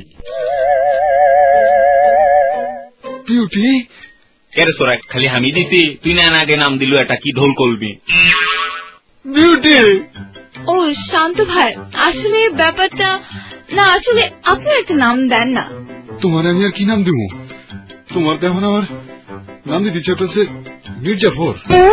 বিউটি? কেরে সোরা, খালি আমি দিছি? তুই না আগে নাম দিলু এটা কি ঢোলকলমি। বিউটি? ও শান্ত ভাই, আসলে ব্যাপারটা না, আসলে আপনি একটা নাম দেন না। তোমার আমি আর কি নাম দিব? তোমার দেখুন আমার নাম দিতে ইচ্ছা করছে মির্জাফর।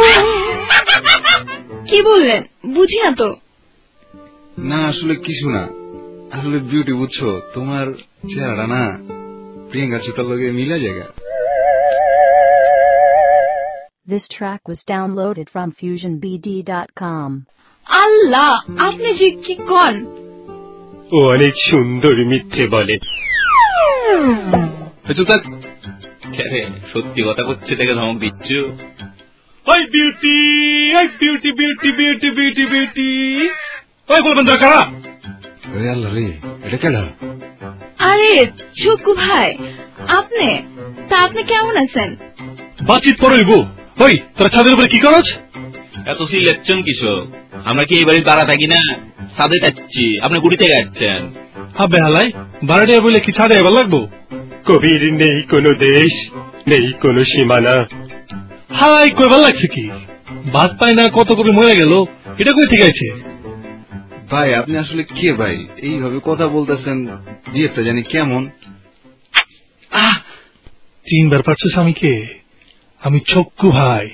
কি বললেন বুঝি না তো। না আসলে কিছু না, আসলে বিউটি বুঝছো, তোমার চেহারাটা না প্রিয়াঙ্কা চোটার লগে মিলা জায়গা। This track was downloaded from FusionBD.com. আল্লাহ, আপনি যে কি কন? ও অনেক সুন্দর মিথ্যে বলে। সত্যি কথা করছে দেখে ধমক দিচ্ছ? ওই বিউটি, ওই beauty beauty beauty beauty beauty, ওই বলবেন কারা? আল্লাহ রে, এটা কেডা? আরে চুকু ভাই, আপনি তা আপনি কেমন আছেন? বাতচিত পড়ইব। ওই তোরা ছাদের উপরে কি করছ? এত সিলেকশন কিসো? আমরা কি এই বাড়ির বাড়া থাকি না, ছাদে যাচ্ছি, আপনি গুড়ি থেকে যাচ্ছেন। আবে হালাই, বাড়িটা বলে কি ছাদে এবার লাগবো? কবির নেই কোনো দেশ, নেই কোনো সীমানা। হালাই কইবার লাগছে কি? ভাত পাই না, কত কবি মরে গেল, এটা কই থেকে আছে? ভাই আপনি আসলে কে ভাই? এইভাবে কথা বলতেছেন, বিয়েটা জানি কেমন। চিনবার পারছিস আমি কে? আমি চক্কু ভাই।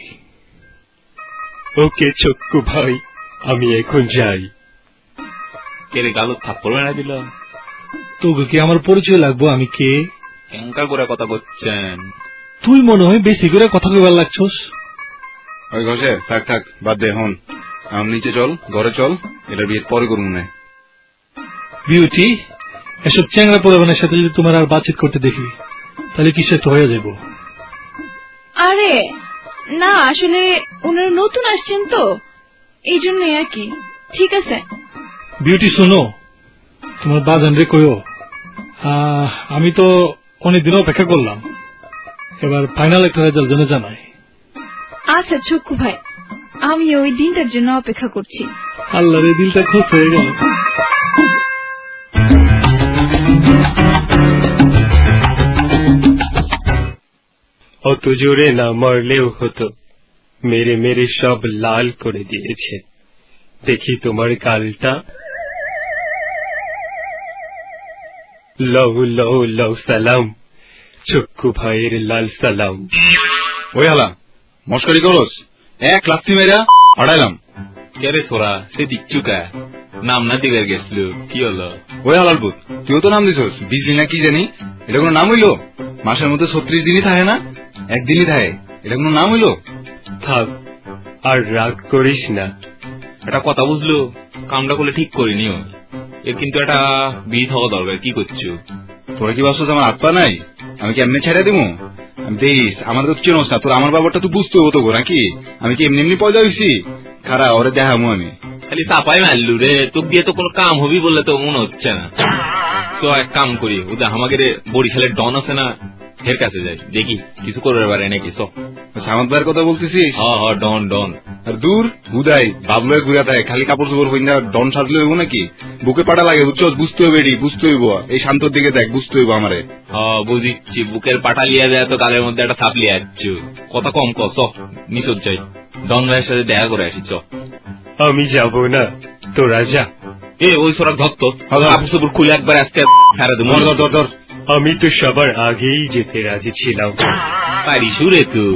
ওকে চক্কু ভাই, আমি এখন যাই। কেরে গালো থাপ্পড় মেরা দিল। তোকে কি আমার পরিচয় লাগবো আমি কে? কেমকা করে কথা করছেন? তুই মনে হয় বেশি করে কথা কইবার লাগছস। ওই ঘষে থাক থাক, বাদ দে। হন নিচে চল, ঘরে চল, এটা বিয়ের পরে করুন না। বিউটি, এসব চ্যাংড়া পোলাপানের সাথে যদি তোমার আর বাতচিত করতে দেখি, তাহলে কিছু একটা হয়ে যাবো। আরে না, আসলে ওনারা নতুন আসছেন তো, এই জন্যই আর কি। ঠিক আছে বিউটি, শোনো, তোমার বাজান রে কইও আমি তো অনেকদিন অপেক্ষা করলাম, এবার ফাইনাল একটা রেজাল্ট জন্য জানাই। আচ্ছা চক্কু ভাই, আমি ওই দিনটার জন্য অপেক্ষা করছি। আল্লাহর এই দিলটা খুশ হয়ে গেল। অত জোরে না মারলেও হতো, মেরে মেরে সব লাল করে দিয়েছে। দেখি তোমার গালটা। লও লও লও সালাম, চক্কু ভাইয়ের লাল সালাম। ওই হালা মস্কারি করস, এক লাথি মেরা আড়াইলাম। কেরে ছোড়া, সে দিচ্ছুকা নাম না দিবার গেছিল, কি হলো? ওই হালাল পুত, তুইও তো নাম দিছস বিজলি না কি জানি, এটা কোনো নাম হইলো? মাসের মধ্যে 36 দিনই থাকে না, একদিনই থাকে, এটা কোনো নাম হইলো? থাক, আর রাগ করিস না। একটা কথা বুঝলো, কামটা করলে ঠিক করিনিও, এর কিন্তু একটা বিয়ে হওয়া দরকার। কি করছো তোরা? কি ভাবছিস আমার হাত পা নাই? আমি কি এমনি ছেড়ে দিব? দেখিস আমার তো চেনস না, তোর আমার ব্যাপারটা তো বুঝতে হতো গো নাকি? আমি কি এমনি এমনি পয়দা হইছি? খারা ওরে দেখামো আমি। খালি চাপাই মারলু রে, তোকে দিয়ে তো কোনো কাম হবি বললে তো মনে হচ্ছে না। তো এক কাম করি, ওদের আমাদের বরিশালের ডন আছে না, এর কাছে যাই, দেখি কিছু করবে পারে নাকি। সামন্ত ভাইয়ের কথা বলতেছিস? হ্যাঁ ডন ডন। আর দূর হুদাই বাবলু ঘুরা থাকে, খালি কাপড় চোপড় হইনা ডন সাজলে হইব নাকি? বুকে পাটা লাগে, বুঝছস? বুঝতে হইবে, বুঝতে হইব। এই শান্তর দিকে দেখ, বুঝতে হইব আমারে। হ্যাঁ বুঝিচ্ছি, বুকের পাটা লিয়া যায় তো গালের মধ্যে একটা সাপ লিয়ে যাচ্ছ। কথা কম কস, নিচত যাই, ডন ভাইয়ের সাথে দেখা করে আসি। চ। আমি যাব না, তোরা যা। ওই সড়ক ধরতো, কাপড় চোপড় খুলে একবার আজকে ফেরা দেবো। ধর, আমি তো সবার আগেই যেতে রাজি ছিলাম। পারিস রে তুই।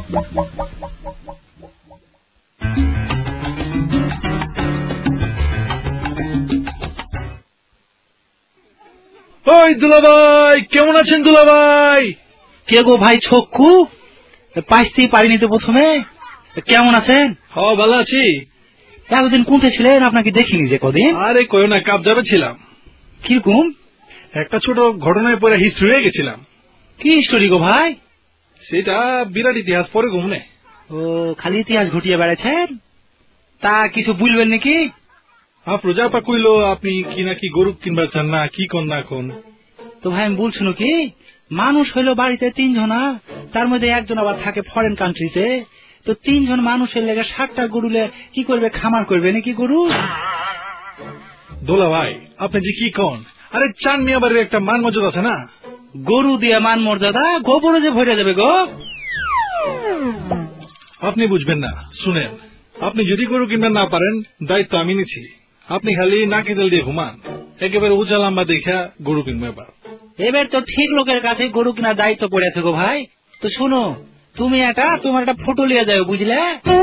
ওই দুলাভাই, কেমন আছেন দুলাভাই? কে গো ভাই চক্কু? পাইতেই পারিনি তো প্রথমে। কেমন আছেন? ভালো আছি। এতদিন কোথায় ছিলেন? আপনাকে দেখিনি যে কদিন। আরে কইও না, কাপ যাবে ছিলাম। কিরকম? একটা ছোট ঘটনায় পরে হিস্ট্রি হয়ে গেছিলাম। কি স্টোরি গো ভাই? সেটা বিরাট ইতিহাস, পরে ঘুমনে। ও, খালি ইতিহাস ঘটিয়ে বেড়াচ্ছেন? তা কিছু বলবেন নাকি? প্রজাপা কইলো আপনি কি নাকি গরু কিনবার চান না, কি কন না কোন? তো ভাই আমি বলছিল কি, মানুষ হইলো বাড়িতে 3 জনা, তার মধ্যে একজন আবার থাকে ফরেন কান্ট্রিতে, তো 3 জন মানুষের লেগে 60টা গরুলে কি করবে? খামার করবে নাকি গরু? দোলা ভাই আপনি যে কি কন? আরে চান মিয়া বাড়ির একটা মান মর্যাদা আছে না? গরু দিয়ে মান মর্যাদা গোবরে যে ভরে যাবে গো। আপনি বুঝবেন না, শুনেন, আপনি যদি গরু কিনবেন না পারেন, দায়িত্ব আমি নিচ্ছি। আপনি খালি নাকি তেল দিয়ে ঘুমান, একেবারে উঁচা লম্বা দেখা গরু কিনবে। এবার তো ঠিক লোকের কাছে গরু কেনার দায়িত্ব পড়েছে গো ভাই। তো শোনো, তুমি তোমার একটা ফটো লিয়ে যাও, বুঝলে?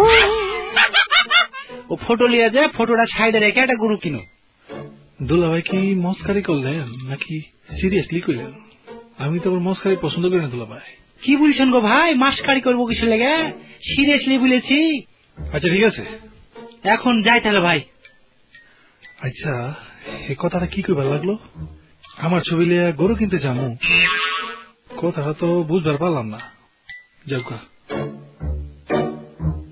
ও ফটো লিয়ে যায়, ফটোটা সাইডে রেখে একটা গরু কিনো। দুলা ভাই কি মস্কারি করলেন নাকি সিরিয়াসলি কইলেন? আমি তো মস্কারি পছন্দ করি না দুলা ভাই। কি বলছেন গো ভাই? মাস্কারি করবো কিছু লেগে? সিরিয়াসলি বলেছি। আচ্ছা ঠিক আছে, এখন যাই তাহলে ভাই। আচ্ছা, এই কথাটা কি কইবার লাগলো? আমার ছবি লিয়ে গরু কিনতে যাবো, কথাটা তো বুঝবার পারলাম না। যাও।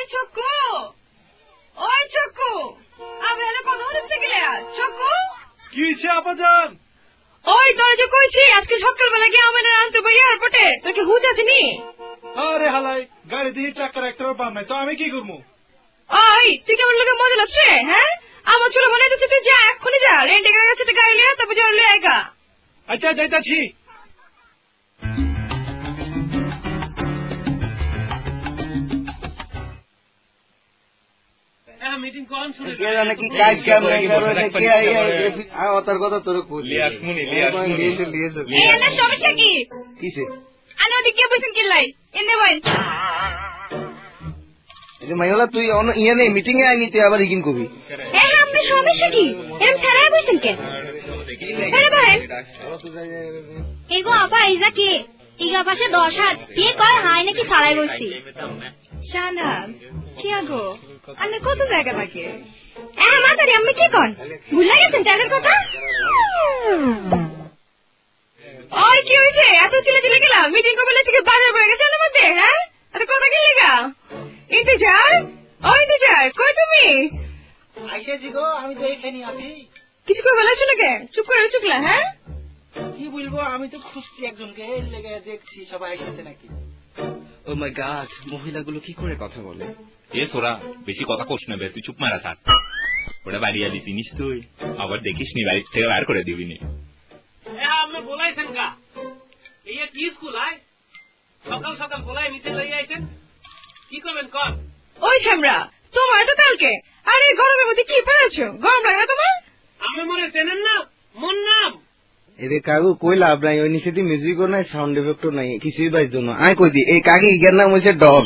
চক্কু, ওই চক্কু, আমি হলে কথা বলতে গেলে চক্কু কি হয়েছে আপাজান? ওই তোর যে কইছি আজকে সকালবেলা গিয়ে আমাদের আনতে পারি এয়ারপোর্টে, তোর কি হুঁশ আসেনি? আরে হালাই, গাড়ি দিয়ে চাক্কার একটাও পাম নাই, তো আমি কি করবো? ওই তুই কেমন লোকে মজা লাগছে? হ্যাঁ, আমার চুলো মনে হচ্ছে তুই যা, এক্ষুনি যা, রেন্টে গেছে গাড়ি নিয়ে, তারপর যা লিয়ে একা। আচ্ছা যাইতাছি। সমস্যা কি? কিসে আনে কে বলছেন কিল্লাই এনে বল মাইলা তুই ইয়ে নেই মিটিং এ আইনি তুই আবার ইগিন কবি। হ্যাঁ আপনার সমস্যা কি? এরকম ছাড়াই বলছেন কেন? এগো আপা এইজা কে? ইগা পাশে 10 হাত কে কয় হাই নাকি ছাড়াই বলছি। শানা কি আগো আনে কত জায়গা থাকে? মাতারি আমি কি কন ভুলে গেছেন তাদের কথা? ওই কি হয়েছে এত চিলে চিলে গেলাম মিটিং করবে থেকে বাজার পড়ে গেছে না মধ্যে? হ্যাঁ এত কথা গেলি গা ইন্তজার, ওই ইন্তজার কই তুমি? আইসেছি গো, আমি তো এখানে আছি। কিছু করে বলেছো না কে? চুপ করে চুপলা। হ্যাঁ কি বলবো, আমি তো খুঁজছি একজনকে, লেগে দেখছি সবাই এসেছে নাকি। ও মাই গড, মহিলাগুলো কি করে কথা বলে? এ সোরা বেশি কথা কোস না বে, তুই চুপ মারা থাক। ওটা বাড়িয়া দিতিনিস তুই, আবার দেখিস নি বাড়ি থেকে বার করে দিবি নি। আপনি বলাইছেন কা এই কি স্কুল আয় সকাল সকাল বলাই নিচে লই আইছেন, কি করবেন কর? ওই ছামরা তোমার তো কালকে, আরে গরমের মধ্যে কি পড়েছো? গরম লাগে না তোমার? আমি মনে চেনেন না মোর নাম? এরে কাকু কই লাভ নাই, ওই নিচে মিউজিকও নাই, সাউন্ড এফেক্টও নাই, কিছুই বাজতো না। আমি কই দি এই কাকি ইগার নাম হইছে ডন।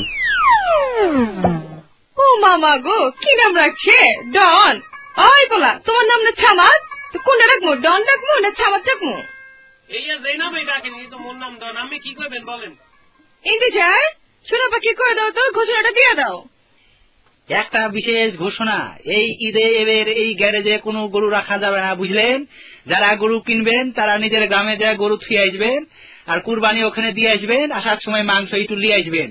ও মামা গো, কি নাম রাখছে? ডন? ওই বলা তোমার নাম না ছামাদ, তো কোনটা রাখবো? ডন রাখবো না ছামাদ রাখবো? এই যে নাম এই ডাকেন, এই তো মোর নাম ডন, আমি কি করবেন বলেন? ইন্তজার শোনো পাখি করে দাও তো, ঘোষণাটা দিয়ে দাও। একটা বিশেষ ঘোষণা, এই ঈদে এবার এই গ্যারেজে কোনো গরু রাখা যাবে না, বুঝলেন? যারা গরু কিনবেন তারা নিজের গ্রামে যায় গরু থুয়ে আসবেন, আর কুরবানি ওখানে দিয়ে আসবেন, আসার সময় মাংস একটু নিয়ে আসবেন।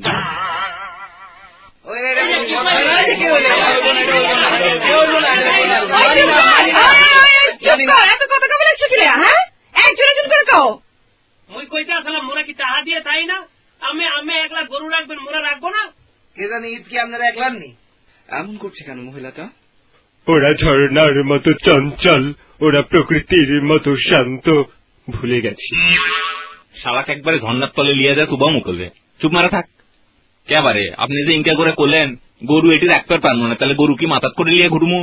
এত কথা কবে লাগছে কি? হ্যাঁ একজন একজন করে কও। মুই কইতে আসলাম মোরা কি টাকা দিয়ে তাই না, আমি একলা গরু রাখবেন মোরা রাখবো না? কে জানি ঈদ কি আপনারা একলাম নি? এমন করছে কেন মহিলাটা? ওরা ঝর্ণার মতো চঞ্চল, ওরা প্রকৃতির মতো শান্ত, ভুলে গেছি। শালাকে একবারে ঝর্ণার তলে লিয়ে যায় তুবা মুখলে, চুপ মারা থাক। কেবারে আপনি যে ইনকা করে করলেন গরু এটি রাখতে পারবো না, তাহলে গরু কি মাথাত করে লিয়ে ঘুরমু?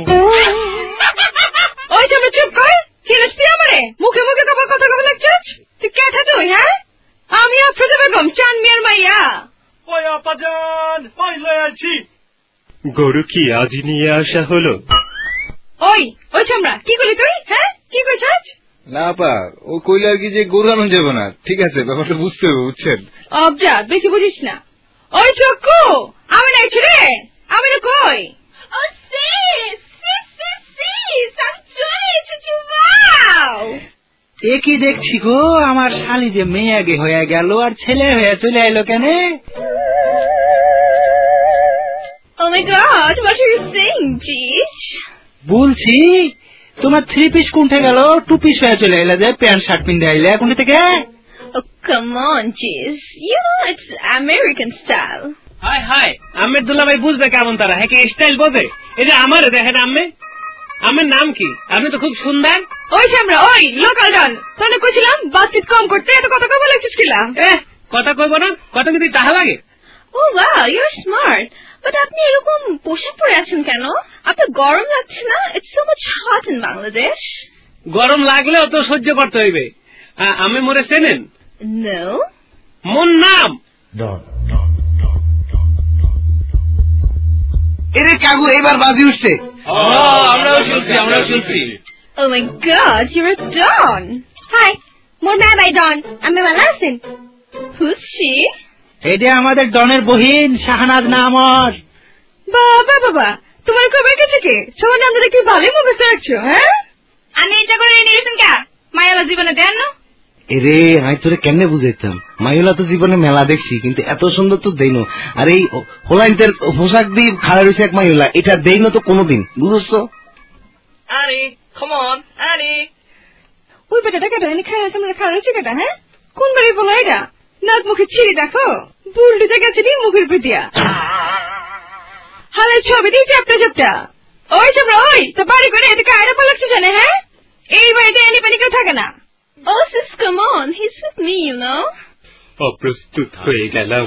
ওই তুমি চুপ কর, চিনিস তুই আমারে? মুখে মুখে কথা কবে লাগছিস? তুই কেঠা তুই? হ্যাঁ আমি আফরোজা বেগম, চান মিয়ার মাইয়া। ওই আপাজান ওই লয়ে আছি। গরু কি আজই নিয়ে আসা হলো? ওই চামড়া কি করলি তুই? হ্যাঁ কি কইছাস? না আপা ও কইলে আর কি যে গরু আনা যাবে না, ঠিক আছে ব্যাপারটা বুঝতে হবে, বুঝছেন? অবজা বেশি বুঝিস না। ওই চক্কু আমি নাইছি রে, আমি না কই? ও সিস আমি চলে এসেছি। ওয়াও এ কি দেখছি গো, আমার শালি যে মেয়ে আগে হয়ে গেল আর ছেলে হয়ে চলে এলো কেন? Oh my god, what are you saying, Jish? বলছি তোমার 3 পিস কোনটা গেল, 2 পিস হয়ে চলে এলো, যে প্যান্ট শার্ট পিন্ধে আইলে কোন থেকে? Oh come on, Jish, you know it's American style. Hi hi আমের দুলাভাই বুঝবে কেমন তারা, হ্যাঁ কি স্টাইল বোঝে? এই যে আমার দেখেন আম্মে, আমার নাম কি? আপনি তো খুব সুন্দর। ওই ছামড়া ওই লোকাল ডান, তোনে কইছিলাম বাতচিত কম করতে, এত কথা কবে লাগছিস কিলা? কথা কইব না, কথা যদি টাকা লাগে। Oh wow, you're smart. But আপনি এরকম পোশাক পরে আছেন কেন? আপনার গরম লাগছে না? It's so much hot in Bangladesh. গরম লাগলেও তো সহ্য করতে হইবে। আমি মোরে চেনেন? No. মোর নাম ডন। এরে কাকু এবার বাজি উঠছে। আমরাও শুনছি। Oh my god, you're a Don. Hi, মোর বাই Don. আমি ভালো আছেন? Who's she? এটা আমাদের ডনের বহিন শাহনাজ নামর। বাবা তোমার কবে গেছে কে? সবার নাম ধরে কি ভালোই মুখস্থ রাখছো? হ্যাঁ আমি এটা করে নিয়েছেন কা মায়ালা জীবনে দেন না? এরে আমি তোরে কেমনে বুঝাইতাম, মাইলা তো জীবনে মেলা দেখছি কিন্তু এত সুন্দর তো দেইনো। আর এই হোলাইন্টের পোশাক দিয়ে খাড়া রয়েছে এক মাইলা, এটা দেইনো তো কোনোদিন, বুঝছো? আরে come on, আরে ওই বেটাটা কেটে এনে খায় আছে, খাওয়া রয়েছে কেটা? হ্যাঁ, কোন বাড়ি বলো এটা? নাক মুখে ছিঁড়ি দেখো, বুলটিতে গেছে নি মুখের পিটিয়া। হালের ছবি দিয়ে চ্যাপটা চ্যাপটা। ওই চাপড়া, ওই তো বাড়ি করে এদিকে আয়রা পালাচ্ছে জানে? হ্যাঁ, এই বাড়িতে এনি পানি কেউ থাকে না। Oh sis, come on, he's with me, you know. অপ্রস্তুত হয়ে গেলাম।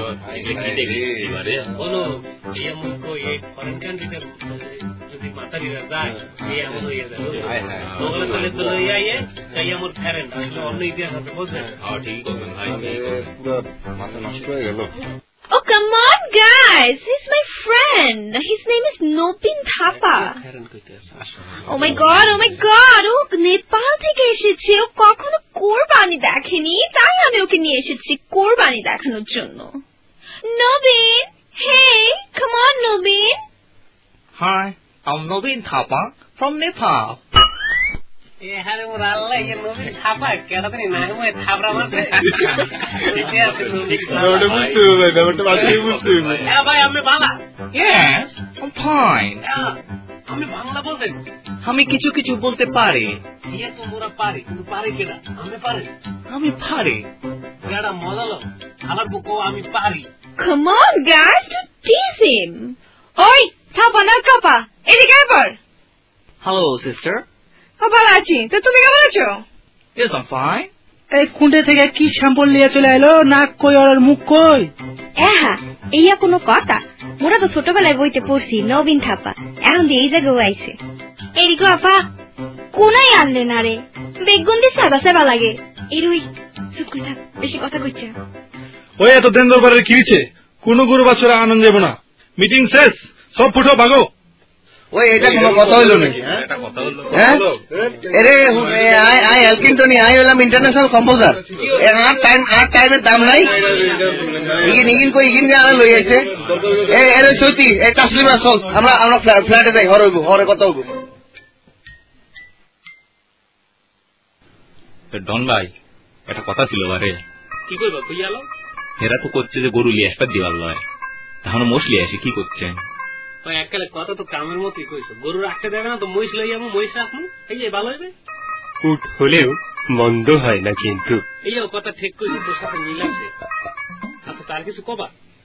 Oh come on guys, he's my friend. His name is Nobin Thapa. Oh my god, ও নেপাল থেকে এসেছে, ও কখনো কোরবানি দেখেনি, তাই আমি ওকে নিয়ে এসেছি কোরবানি দেখানোর জন্য। Nobin, hey, come on Nobin. Hi, I'm Nobin Thapa from Nepal. এহারে মোর আল্লাহ, এই নবীন থাপা কেন জানি না হয় থাবরা মারছে। ঠিক আছে ঠিক আছে, ওটা বুঝতে হবে, ব্যাপারটা বাকি বুঝতে হবে। হ্যাঁ ভাই, আপনি বাংলা? Yes, I'm fine. আপনি বাংলা বলতেন? আমি কিছু কিছু বলতে পারি। ইয়ে তো মোরা পারি, কিন্তু পারি কেনা? আমি পারি। আমি পারি। এটা মজা লো, আমার বুকও আমি পারি। Come on guys, don't tease him. ওই থাপা না কাপা, এদিকে আবার। Hello sister. ভালো আছি, তো তুমি কেমন আছো? Yes, I'm fine. এই কুন্ডে থেকে কি শ্যাম্পল নিয়ে চলে এলো, নাক কই আর মুখ কই? হ্যাঁ, এইয়া কোনো কথা? মোরা তো ছোটবেলায় বইতে পড়ছি নবীন থাপা, এখন দিয়ে এই জায়গায় আইছে। এরিকো আপা কোনাই আনলে না রে, বেগুন দিয়ে সাবা সাবা লাগে। এরুই চুপ করে থাক, বেশি কথা কইছে। ওই এত দেন দরবারের কি হইছে? কোন গরু বাছুরা আনন্দ যাবো না, মিটিং শেষ, সব ফুটো ভাগো। ওই এটা কোনো কথা হইলো নাকি? হ্যাঁ, আরে আই এলকিন্টনি, আই হলাম ইন্টারন্যাশনাল কম্পোজার। আর টাইমের দাম নাই। ইগিন কই ইগিন আনা লই আইছে। এরে সত্যি এই কাসলিমা চল, আমরা ফ্ল্যাটে যাই, হরে কথা হইব। ডন ভাই, একটা কথা ছিল বারে। কি কইবা কই আলো? এরা তো করছে যে গরু লিয়ে আসতে দিবার লয়, তাহলে মোষ লিয়ে আসে, কি করছে? ওই এককালে কথা তো কামের মতোই কইছো, গরু রাখতে দেবে না তো মহিষ লই যাবো, মহিষ রাখুন, এই ভালো হবে। উঠ হলেও মন্দ হয় না কিন্তু। এই কথা ঠিক কইছো, তোর সাথে মিল আছে। আচ্ছা তার কিছু কবা?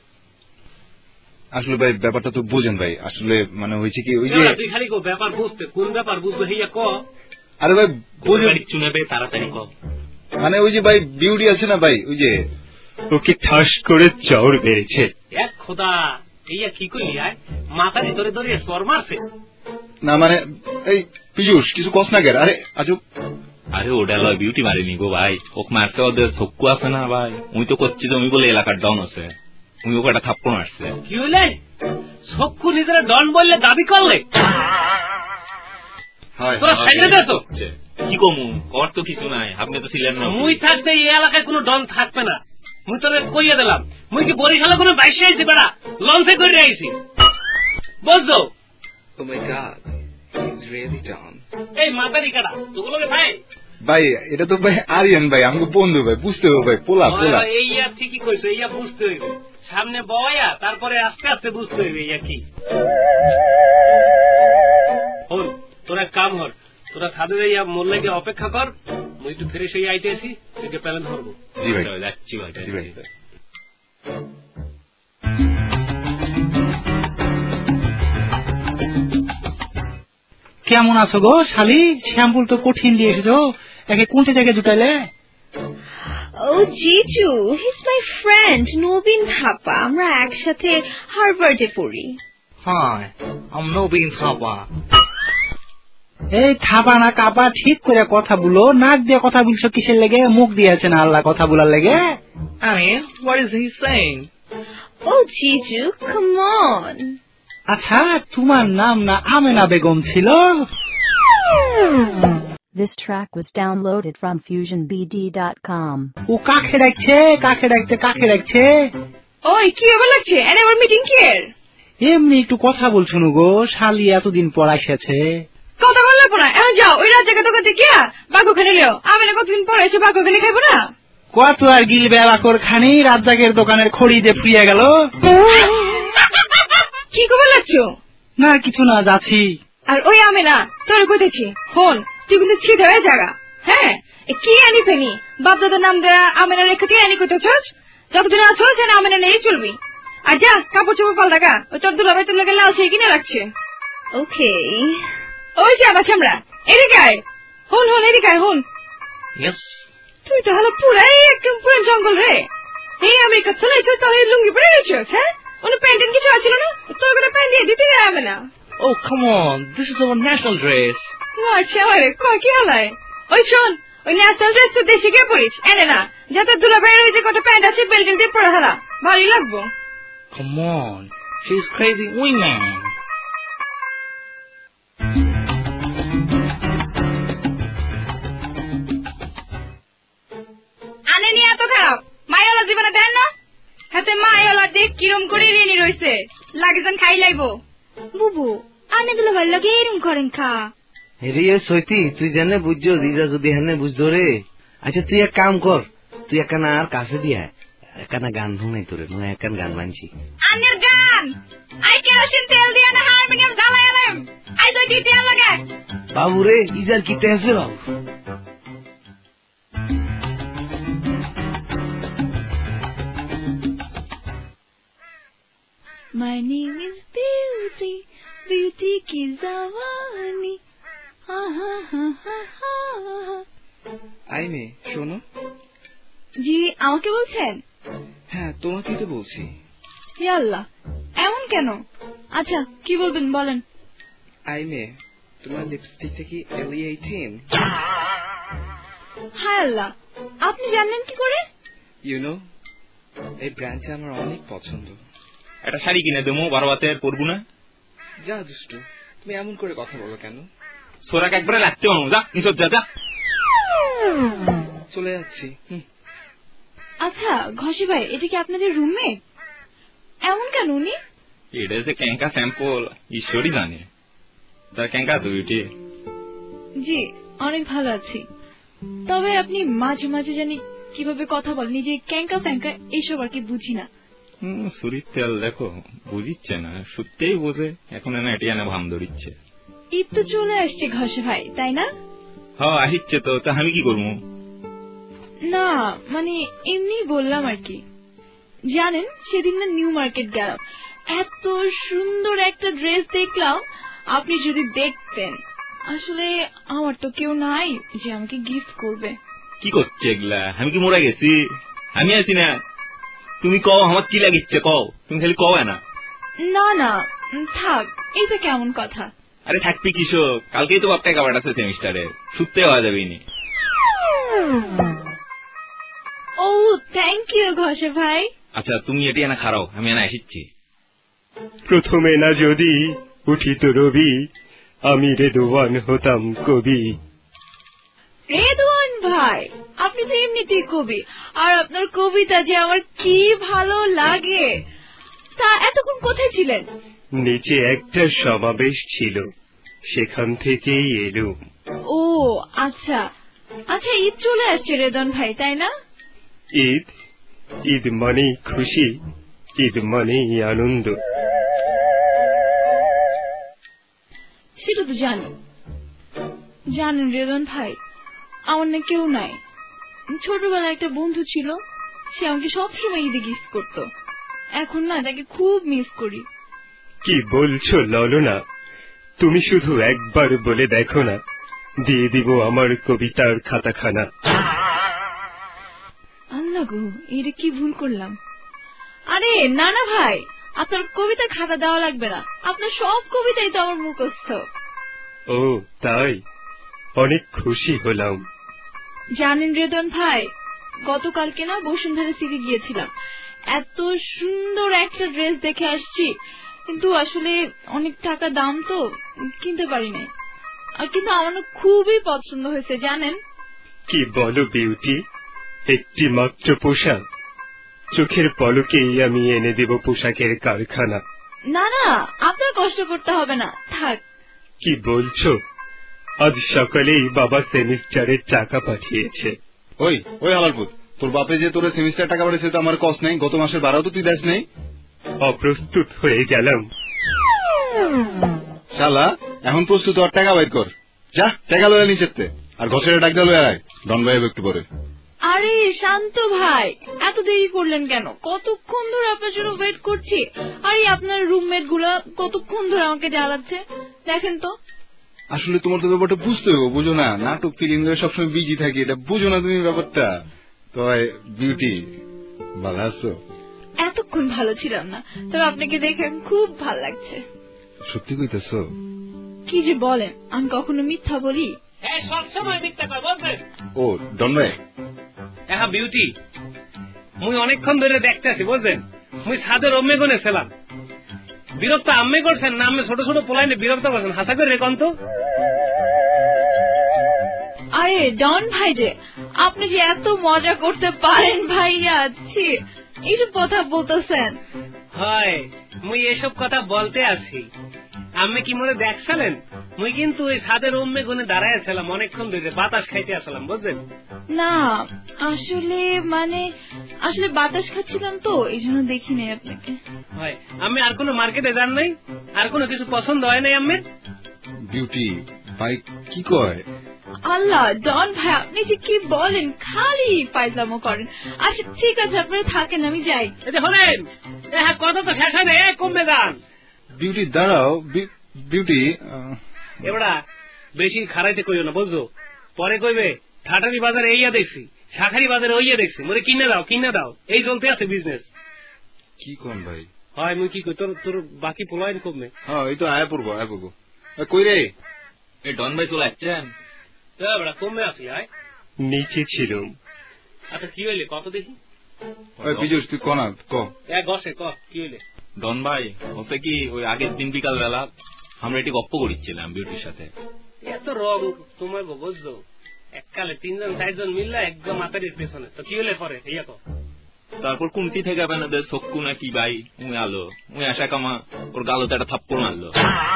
আসলে ভাই ব্যাপারটা তো বুঝেন ভাই, আসলে মানে হয়েছে কি ওই যে তুই খালি কো ব্যাপার বুঝতে, কোন ব্যাপার বুঝবে হইয়া ক। আরে ভাই বুঝে চুনাবে তাড়াতাড়ি ক। মানে ওই যে ভাই বিউটি আছে না ভাই, ওই যে ওকে ঠাস করে চড় বেড়েছে। এক খোদা, এইয়া কি কইলি? আয় মাথা ভিতরে ধরে সর মারছে না, মানে এই পিজুস কিছু কস না গের। আরে আজব, আরে ওটা লয় বিউটি মারিনি গো ভাই, ওক মারছে ওদের চক্ষু আছে না ভাই, উই তো করছি যে উনি বলে এলাকার ডন আছে, উনি ওকে একটা থাপ্পড় মারছে। কি হইলে? চক্ষু নিজেরা ডন বললে দাবি করলে? তোরা সাইডে দেছো কি কমু? কর তো কিছু নাই, আপনি তো ছিলেন না। মুই থাকতে এই এলাকায় কোনো ডন থাকবে না, মুই তোরে কইয়া দিলাম। মুই কি বরিশালে কোনো বাইশে আইছি বেড়া, লঞ্চে করে আইছি, বুঝছো? Oh my God, he's really down. এই মাতারি কাটা তোগুলোকে ভাই। ভাই এটা তো ভাই আরিয়ান ভাই, আমাকে বন্ধু ভাই, বুঝতে হবে ভাই, পোলা পোলা। এইয়া ঠিকই কইছো, এইয়া বুঝতে হইবে, সামনে বয়া তারপরে আস্তে আস্তে বুঝতে হইবে এইয়া কি। হন তোরা কাম কর, তোরা ছাদে যাইয়া মোর লাগে অপেক্ষা কর, মুই একটু ফ্রেশ হয়ে আইতে আসি, তোকে প্যালেন ধরবো। জি ভাই, যাচ্ছি ভাই। জি ভাই। কেমন আছো গো শালি? শ্যাম্পুল তো কঠিন দিয়ে এসেছো, একে কোনটা জায়গায় জুটাইলে? Oh Jiju, he's my friend Nobin Thapa, আমরা একসাথে হার্ভার্ডে পড়ি। Hi, I'm Nobin Thapa. এই থাপা না কাপা ঠিক করে কথা বলো, নাক দিয়ে কথা বলছো কিসের লেগে? মুখ দিয়েছে না আল্লাহ কথা বলার লেগে? I mean, what is he saying? Oh Jiju, come on. আচ্ছা তোমার নাম না আমেনা বেগম ছিল? This track was downloaded from FusionBD.com. ও কাকে ডাকছে? কাকে ডাকছে? ওই কি হবে লাগছে? আরে আমার মিটিং কি এর? এমনি একটু কথা বলছো গো, শালি এতদিন পর এসেছে। কথা বললে না, এখন যাও ওই রাজ্জাকে দোকানে গিয়া বাঘ খেলে লিও। আমি না কতদিন পরে এসে বাঘ খেলে খাইবো না। কত আর গিলবে বাকর খানি, রাজ্জাকের দোকানের খড়ি দিয়ে ফুরিয়ে গেল। কি খবর লাগছো? না কিছু না, যাচ্ছি। আর ওই আমি না তোর কইতেছি, হন তুই কিন্তু ছিট হয়ে জায়গা। হ্যাঁ কি আনি ফেনি বাপ দাদার নাম দেয়া আমেনা রেখে তুই আনি কইতেছস? যতদিন আছো সেটা আমেনা নেই চলবি। আর যা কাপড় চোপড় পাল্টা গা, ওই তোর দুলাভাই তোর লাগে লাল সেই কিনে রাখছে। ওকে ওই যে আবার চামড়া এদিকে আয়, হন হন এদিকে আয় হন। তুই তো হলো পুরাই একদম পুরো জঙ্গল রে। এই আমেরিকা চলে এসে তো এই লুঙ্গি পরে গেছিস? হ্যাঁ কোনো প্যান্টেন কিছু আছিল না? তোর কোনো প্যান্ট দিয়ে দিতে যাবে না। Oh, come on. This is our national dress. আচ্ছা আরে কয় কি হলাই? ওই শোন, ওই ন্যাশনাল ড্রেস তো দেশে গিয়ে পড়িস, এনে না যাতে দুলাভাইয়ের ওই যে কটা প্যান্ট আছে বেল্ট দিয়ে পরে হারা, ভালোই লাগবো। Come on. She's crazy woman. আনে নিয়ে এত খারাপ মায়ালা জীবনে দেন না? হাতে মায়ালা দেখ কিরম করে রেনি রইছে, লাগে যেন খাই লাইবো। বুবু আনে দুলাভাইয়ের লগে এরম করেন খা। রে সৈতি, তুই জানে বুঝছো দিদা যদি হানে বুঝতো রে। আচ্ছা তুই এক কাম কর, তুই একখানা আর কাছে দিয়া একখানা গান শুনাই তোরে, নয় একখান গান মানছি। আনের গান আই কেরোসিন তেল দিয়া না হারমোনিয়াম জ্বালাইলাম, আই তো ডিটেল লাগে। বাবু রে ইজার কি টেসে বাবু। My name is Beauty, Beauty ki zawani. Ha ha ha ha ha. আই মে শোনো। জি আমাকে বলছেন? হ্যাঁ তোমাকেই তো বলছি। হে আল্লাহ এমন কেন? আচ্ছা কি বলবেন বলেন। আই মে তোমার লিপস্টিকটা কি LE18? হায় আল্লাহ আপনি জানলেন কি করে? ইউ নো এই ব্র্যান্ডটা আমার অনেক পছন্দ। একটা শাড়ি কিনে দেবো, 12 হাতে পরবো না। যা দুষ্টু, তুমি এমন করে কথা বলো কেন? সোরাক একবারে লাগতে পারবো, যা নিচত যা যা। চলে যাচ্ছি। আচ্ছা ঘষি ভাই এটা কি আপনাদের রুমমেট? এমন কেন উনি? এটা যে ক্যাঙ্কা স্যাম্পল ঈশ্বরই জানে। তার ক্যাঙ্কা তো বিউটি। জি অনেক ভালো আছি, তবে আপনি মাঝে মাঝে জানি কিভাবে কথা বলেন, নিজে ক্যাঙ্কা ফ্যাঙ্কা এইসব আর কি বুঝি না। শরীর তেল দেখো বুঝিচ্ছে না, সত্যিই বোঝে এখন এনে এটি এনে ভাম ধরিচ্ছে। ঈদ তো চলে আসছে ঘষে ভাই তাই না? হ্যাঁ আসছে তো, তা আমি কি করবো? না মানে এমনি বললাম আর কি। জানেন সেদিন না নিউ মার্কেট গেলাম, এত সুন্দর একটা ড্রেস দেখলাম, আপনি যদি দেখতেন। আসলে আমার তো কেউ নাই যে আমাকে গিফট করবে। কি করছে এগুলা? আমি কি মরে গেছি? আমি আছি না। তুমি কও আমার কি লাগিচ্ছে, কও তুমি খালি কও না। না না থাক, এইটা কেমন কথা? আরে থাকবি কিসব, কালকেই তো বাপটা কাবাট আছে সেমিস্টারে, শুতে হওয়া যাবে নি। ও থ্যাংক ইউ ঘষে ভাই। আচ্ছা তুমি এটি এনে খারাও, আমি এনে আসিচ্ছি। প্রথমে না যদি উঠিত রবি, আমি রেদওয়ান হতাম কবি। রেদওয়ান ভাই আপনি তো এমনিতেই কবি, আর আপনার কবিতা যে আমার কি ভালো লাগে। তা এতক্ষণ কোথায় ছিলেন? নিচে একটা সমাবেশ ছিল, সেখান থেকেই এলুম। ও আচ্ছা আচ্ছা ঈদ চলে আসছে রেদওয়ান ভাই তাই না? ঈদ, ঈদ মানেই খুশি, ঈদ মানেই আনন্দ। সেটা তো জানি। জানেন রেদওয়ান ভাই আমার না কেউ নাই। ছোটবেলায় একটা বন্ধু ছিল, সে আমাকে সবসময় ঈদে গিফট করতো। এখন না তাকে খুব মিস করি। কি বলছো ললনা? তুমি শুধু একবার বলে দেখো না, দিয়ে দিব আমার কবিতার খাতাখানা। আল্লাহ গো এটা কি ভুল করলাম। আরে না না ভাই আপনার কবিতা খাতা দেওয়া লাগবে না, আপনার সব কবিতাই তো আমার মুখস্থ। ও তাই, অনেক খুশি হলাম। জানেন রেদওয়ান ভাই গতকালকে না বসুন্ধরা সিটি গিয়েছিলাম, এত সুন্দর একটা ড্রেস দেখে আসছি, কিন্তু আসলে অনেক টাকা দাম তো কিনতে পারি নাই। আর কিন্তু আমার খুবই পছন্দ হয়েছে জানেন। কি বলো বিউটি, একটি মাত্র পোশাক? চোখের পলকেই আমি এনে দেব পোশাকের কারখানা। না না আপনার কষ্ট করতে হবে না, থাক। কি বলছো? আজ সকালেই বাবা সেমিস্টারের টাকা পাঠিয়েছে। ওই ওই হালারপুত, তোর বাপে যে তোর সেমিস্টার টাকা পাঠিয়েছে তো আমার কষ্ট নেই, গত মাসের ভাড়াও তো তুই দেস নেই। অপ্রস্তুত হয়ে গেলাম। শালা এখন প্রস্তুত আর টাকা বাইর কর, যা টাকা লয়া নিচেতে, আর ঘষের ডাক দিয়ে লয়া আয়, ডন ভাই একটু পরে। আরে শান্ত ভাই, এত দেরি করলেন কেন? কতক্ষণ ধরে আপনার জন্য ওয়েট করছি। আরে আপনার রুমমেট গুলা কতক্ষণ ধরে আমাকে জ্বালাচ্ছে, দেখেন তো। আসলে তোমার তো ব্যাপারটা বুঝতে হবে, বুঝো না, নাটক ফিল্ম সবসময় বিজি থাকি, এটা বুঝো না তুমি ব্যাপারটা। তো বিউটি ভালো আছো? এতক্ষণ ভালো ছিলাম না, তবে আপনাকে দেখে খুব ভালো লাগছে। সত্যি কইতেছো? কি যে বলেন, আমি কখনো মিথ্যা বলি? সবসময় মিথ্যা কয় বলছেন। ও ডন ভাই, হ্যাঁ বিউটি, মুই অনেকক্ষণ ধরে দেখতে আছি বুঝছেন। মুই ছাদের অম্মে গনে ছিলাম, বিরক্ত আম্মে করছেন না আমি ছোট ছোট পোলাইনে বিরক্ত করছেন? হাসা করে রেখন তো। আরে ডন ভাই যে, আপনি যে এত মজা করতে পারেন ভাইয়া, এইসব কথা বলতেছেন। হয় মুই এসব কথা বলতে আছি, আমি কি মনে দেখছিলেন? মুই কিন্তু ওই ছাদের অম্মে গনে দাঁড়ায় ছিলাম অনেকক্ষণ ধরে, বাতাস খাইতে আসলাম বুঝছেন। না আসলে বাতাস খাচ্ছিলাম তো, এই জন্য দেখি নাই আপনাকে। হয় আমি আর কোনো মার্কেটে যান নাই, আর কোনো কিছু পছন্দ হয় নাই আম্মের? বিউটি ভাই কি কয়? আল্লাহ ডন ভাই, আপনি যে কি বলেন, খালি ফাইজলামো করেন। আচ্ছা ঠিক আছে, আপনারা থাকেন, আমি যাই। হলেন কথা তো শেষ হয় না, কমবে গান। বিউটি দাঁড়াও, বিউটি এবারা বেশি খারাইতে কইও না বুঝছো, পরে কইবে ঠাটারি বাজারে এইয়া দেখছি, শাখারি বাজারে ওইয়া দেখছি, মোরে কিনে দাও, এই চলতে আছে বিজনেস। কি কোন ভাই? হয় মুই কি কই, তোর বাকি পোলাইন কমবে। হ্যাঁ এই তো আয়া পড়বো। কই রে? এই ডন ভাই চলে আসছেন? কমবে আসি আয়। নিচে ছিলাম। আচ্ছা কি হইলে কত দেখি? ওই বিজুস তুই কোনা ক গসে ক কি হইলে? ডন ভাই হচ্ছে কি, ওই আগের দিন বিকাল বেলা আমরা এটি গপ্প করিচ্ছিলাম বিউটির সাথে। এত রং তোমার বুঝছো, এককালে 3-4জন মিললা একদম মাতারির পেছনে। তো কি হলে পরে ইয়া কো? তারপর কুন্টি থেকে আপনাদের চক্ষু না কি ভাই উই আলো, উই আশা কামা ওর গালোতে একটা থাপ্পড় মারলো।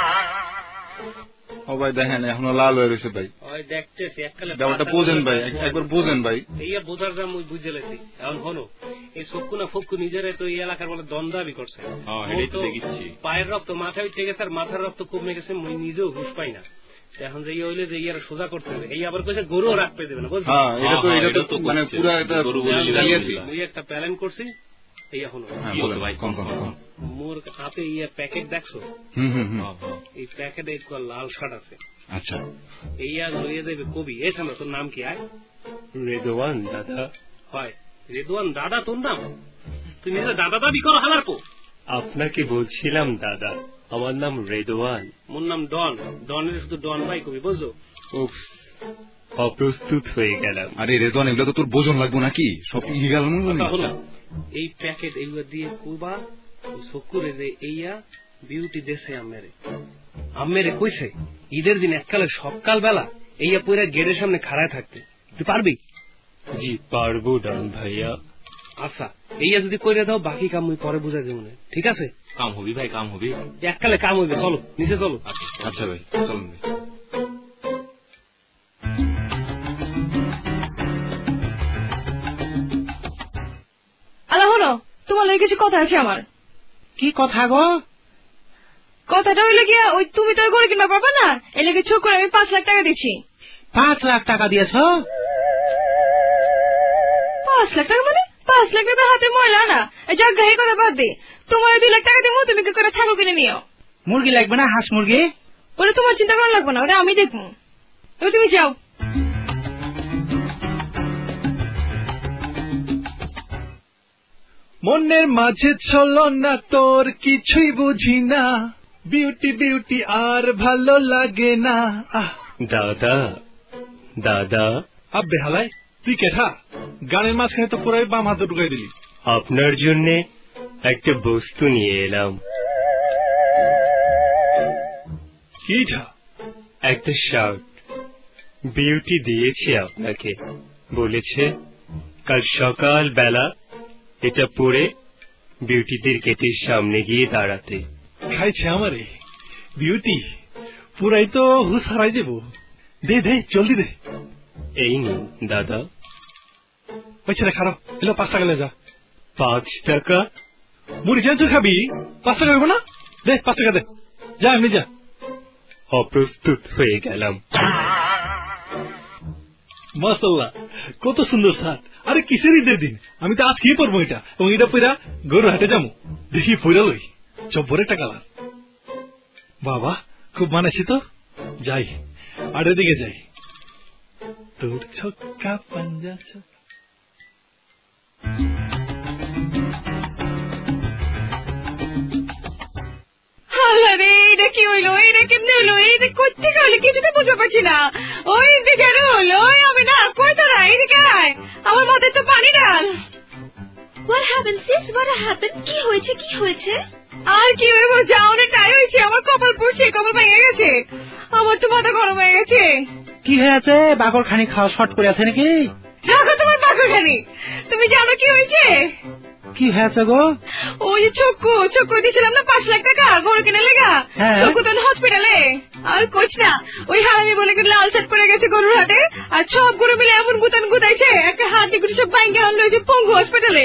ও ভাই দেখেন এখনো লাল হয়ে রয়েছে ভাই। ওই দেখতেছি এককালে ব্যাপারটা বোঝেন ভাই, একবার বোঝেন ভাই। ইয়া বোঝার যা মুই বুঝে লেছি। এখন হলো এই চক্ষু না ফক্কু নিজেরাই তো এই এলাকার বলে দ্বন্দ্বাবি করছে। পায়ের রক্ত মাথায় উঠে গেছে, আর মাথার রক্ত কমে গেছে, মুই নিজেও হুঁশ পাই না। এখন যে হইলে যে ইয়ারা সোজা করতে হবে, এই আবার কইছে গরু রাখতে দেবে না বুঝলি। এটা তো মানে পুরো একটা গরু বলে জানিয়েছি। মুই একটা প্ল্যান করছি, এই এখন ভাই কোন মোর হাতে ইয়া প্যাকেট দেখছো? এই প্যাকেটে একটু লাল শার্ট আছে। আচ্ছা এইয়া লইয়া যাবে কবি। এই সামনে তোর নাম কি? আয় রেদওয়ান দাদা। হয় রেদওয়ান দাদা তোর নাম? তুই নিজে দাদা দাবি করো হালার পো। আপনাকে বলছিলাম দাদা, আমার নাম রেদওয়ান। মোর নাম ডন। ডনের শুধু ডন ভাই কবি বুঝছো। অপ্রস্তুত হয়ে গেলাম। আরে রেদওয়ান এগুলো তো তোর বোঝন লাগবো নাকি, সব ইলিগাল মনে। এই প্যাকেট এইগুলো দিয়ে কুবা চকুরে যে এইয়া বিউটি দেশে আমেরে কইছে ঈদের দিন এককালে সকাল বেলা এইয়া পুরা গেটের সামনে খাড়ায় থাকতে। তুই পারবি? জি পারবো ডন ভাইয়া। আচ্ছা এইয়া যদি কইরে দাও, বাকি কাম মুই পরে বুঝাই দেব। ঠিক আছে? কাম হবি ভাই, কাম হবি, এককালে কাম হইবে। চলো নিচে চলো। আচ্ছা ভাই চলুন। আল্লাহ হলো তোমার লাগে কিছু কথা আছে আমার। কি কথা গো? কথাটা হইলে গিয়া, ওই তুমি তো করে কিনবা পারবা না, এই লেগে ছোট করে আমি 5 লাখ টাকা দিচ্ছি। 5 লাখ টাকা দিয়েছ? 5 লাখ টাকা মানে 5 লাখ টাকা হাতে ময়লা না। যাক গায়ে কথা বাদ দে, তোমার 2 লাখ টাকা দিব, তুমি কি করে ছাগল কিনে নিও। মুরগি লাগবে না? হাঁস মুরগি? ওটা তোমার চিন্তা করা লাগবে না, ওটা আমি দেখবো। এবার তুমি যাও। মনের মাঝে চলো না তোর কিছুই বুঝি না, বিউটি বিউটি আর ভালো লাগে না। দাদা দাদা। আব্বে হালাই তুই কেঠা? গানের মাঝখানে তো পুরাই বাম হাতে ঢুকাই দিলি। আপনার জন্যে একটা বস্তু নিয়ে এলাম। কিটা? একটা শার্ট। বিউটি দিয়েছে আপনাকে, বলেছে কাল সকাল বেলা এটা পরে বিউটিদের গেটের সামনে গিয়ে দাঁড়াতে। খাইছে আমারে বিউটি, পুরাই তো হুশ হারাই দেব। দে দে জলদি দে। এই নিন দাদা। ওই ছেলে খারাপ, এলো 5 টাকা লে যা। 5 টাকা? মুড়ি চানাচুর খাবি, 5 টাকা হইব না? দে 5 টাকা দে, যা এমনি যা। অপ্রস্তুত হয়ে গেলাম। মাশাআল্লাহ, কত সুন্দর শার্ট। আরে কিসের ঈদের দিন, আমি তো আজকেই পরবো এটা, এবং এটা পইরা গরু হাটে যাবো। দেখি পইরা লই, জব্বরের টাকা লাগ। বাবা খুব মানাইছি তো, যাই আর এদিকে যাই। তোর ছক্কা পাঞ্জা ছক্কা। আরে এটা কি হইলো, এটা কেমনে হইলো, এটা করতে গেলে কিছুতে বুঝতে পারছি না। ওই দিকে হলো, আমি না কই তোরা এদিকে আয়, আমার মাথায় তো পানি ডাল। What happened sis? What happened? কি হয়েছে কি হয়েছে? আর কি হইব, যাওনে টাই হয়েছে, আমার কপাল পড়ছে, কপাল ভেঙে গেছে, আমার তো মাথা গরম হয়ে গেছে। কি হয়েছে? বাকর খানি খাওয়া শর্ট করে আছে নাকি? রাখো তোমার বাকর খানি, তুমি জানো কি হয়েছে? কি হয়েছে গো? ওই চক্কু দিয়েছিলাম না 5 লাখ টাকা গরু কিনে লেগা, চক্কু তো হসপিটালে। আর কোচ না, ওই হারামি বলে লাল শার্ট পরে গেছে গরুর হাটে, আর সব গরু মিলে এমন গুতান গুতাইছে, একটা হাত গুটি সব ভাঙ্গে আনলো যে পঙ্গু হসপিটালে।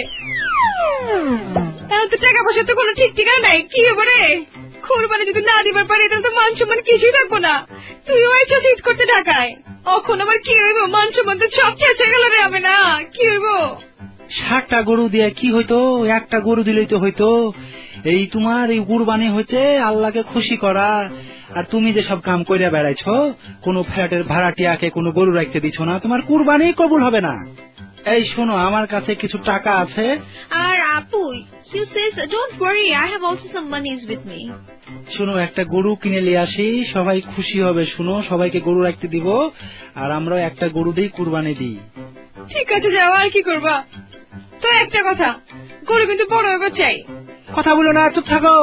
তো টাকা পয়সা তো কোনো ঠিক ঠিকানা নাই, কি হবে রে? কোরবানি যদি না দিবার পারি তাহলে তো মান সম্মান কিছুই থাকবো না। তুই ওই চিট করতে ঢাকায়, এখন আমার কি হইব? মান সম্মান তো সব শেষ হয়ে গেল রে, আমি না কি হইব? 60টা গরু দিয়ে কি হইতো? একটা গরু দিলেই তো হইতো। এই তোমার এই কুরবানি হইতে আল্লাহকে খুশি করা, আর তুমি যে সব কাম কইরা বেড়াইছো, কোন ফ্ল্যাটের ভাড়াটিয়াকে কোনো গরু রাখতে দিছো না, তোমার কুরবানি কবুল হবে না। এই শোনো, আমার কাছে কিছু টাকা আছে। আর আপু, you says don't worry, I have also some monies with me. শোনো, একটা গরু কিনে নিয়ে আসি, সবাই খুশি হবে। শুনো, সবাইকে গরু রাখতে দিব, আর আমরা একটা গরু দিয়ে কুরবানি দিই। ঠিক আছে, যাও, আর কি করবা? তো একটা কথা, গরু কিন্তু বড় হইবার চাই। কথা বলো না, চুপ থাকো।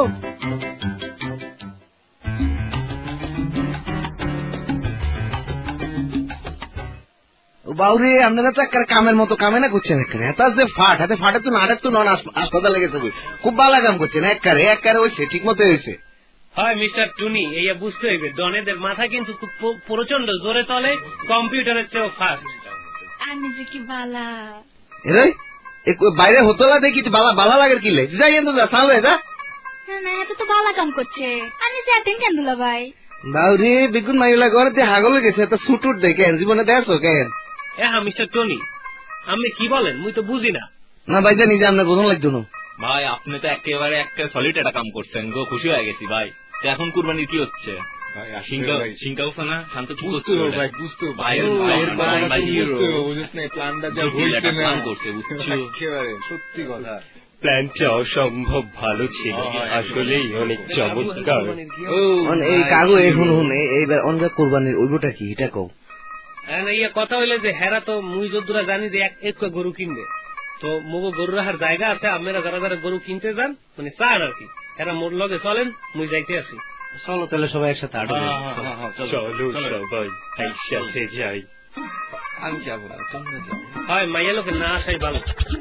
বাউরে, আপনারা তো একটা কামের মতো কামে না করছেন। এখানে এত যে ফাটে তো নাটক তো নন হাসপাতালে গেছে, খুব ভালো কাম করছেন। একবারে ওই ঠিক মতো হয়েছে। হয় মিস্টার টুনি, এই বুঝতে হইবে ডনেদের মাথা কিন্তু খুব প্রচন্ড জোরে চলে, কম্পিউটারের চেয়েও ফাস্ট। আমি যে কি বালা বাইরে হোতলা দেখি বালা লাগে কি লে, যাই যা সামনে যা। না এত তো বালা কাম করছে, আমি যাতেন কেন দুলা ভাই? বাউরে, বেগুন মাইলা ঘরে হাগল গেছে, তো সুটুট দেখেন জীবনে দেখো কেন? হ্যাঁ মিস্টার টনি, আপনি কি বলেন মুই তো বুঝি না। না ভাই, জানি যে আপনার বোঝন লাগতো না। ভাই আপনি তো একেবারে একটা সলিড একটা কাম করছেন গো, খুশি হয়ে গেছি ভাই। তো এখন কুরবানির কি হচ্ছে? প্ল্যানটা অসম্ভব ভালো ছিল, আসলেই অনেক চমৎকার। এই কাগজ এইবার অনগা কোরবানির ওইটা কি, এটা কও। কথা হইলে যে হেরা তো মুই যদুরা জানি যে এক গরু কিনবে, তো মগো গরু রাখার জায়গা আছে, আপনারা যারা যারা গরু কিনতে যান মানে চান আর কি, এরা মোর লগে চলেন, মুই যাইতে আসি। চলো তাহলে সবাই একসাথে আড্ডা দিই। চলো সবাই একসাথে যাই। আমি যাবো না, তোমরা যাও। হয় মাইয়া লোকে না আসাই ভালো।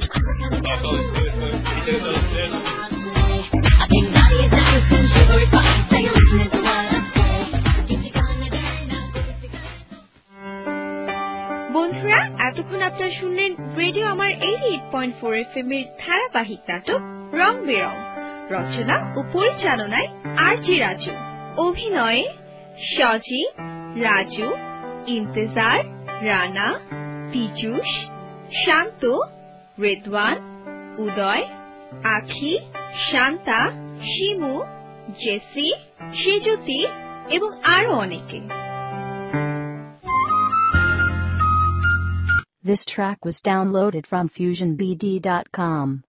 বন্ধুরা, এতক্ষণ আপনারা শুনলেন রেডিও আমার 88.4 FM এর ধারাবাহিক নাটক রং বেরং। রচনা ও পরিচালনায় আর.জি. রাজু, অভিনয়ে সজি, রাজু, ইন্তেজার, রানা, পীযূষ, শান্ত, রেদওয়ান, উদয়, আখি, শান্তা, শিমু, জেসি, সেজুতি এবং আরো অনেকে। This track was downloaded from FusionBD.com.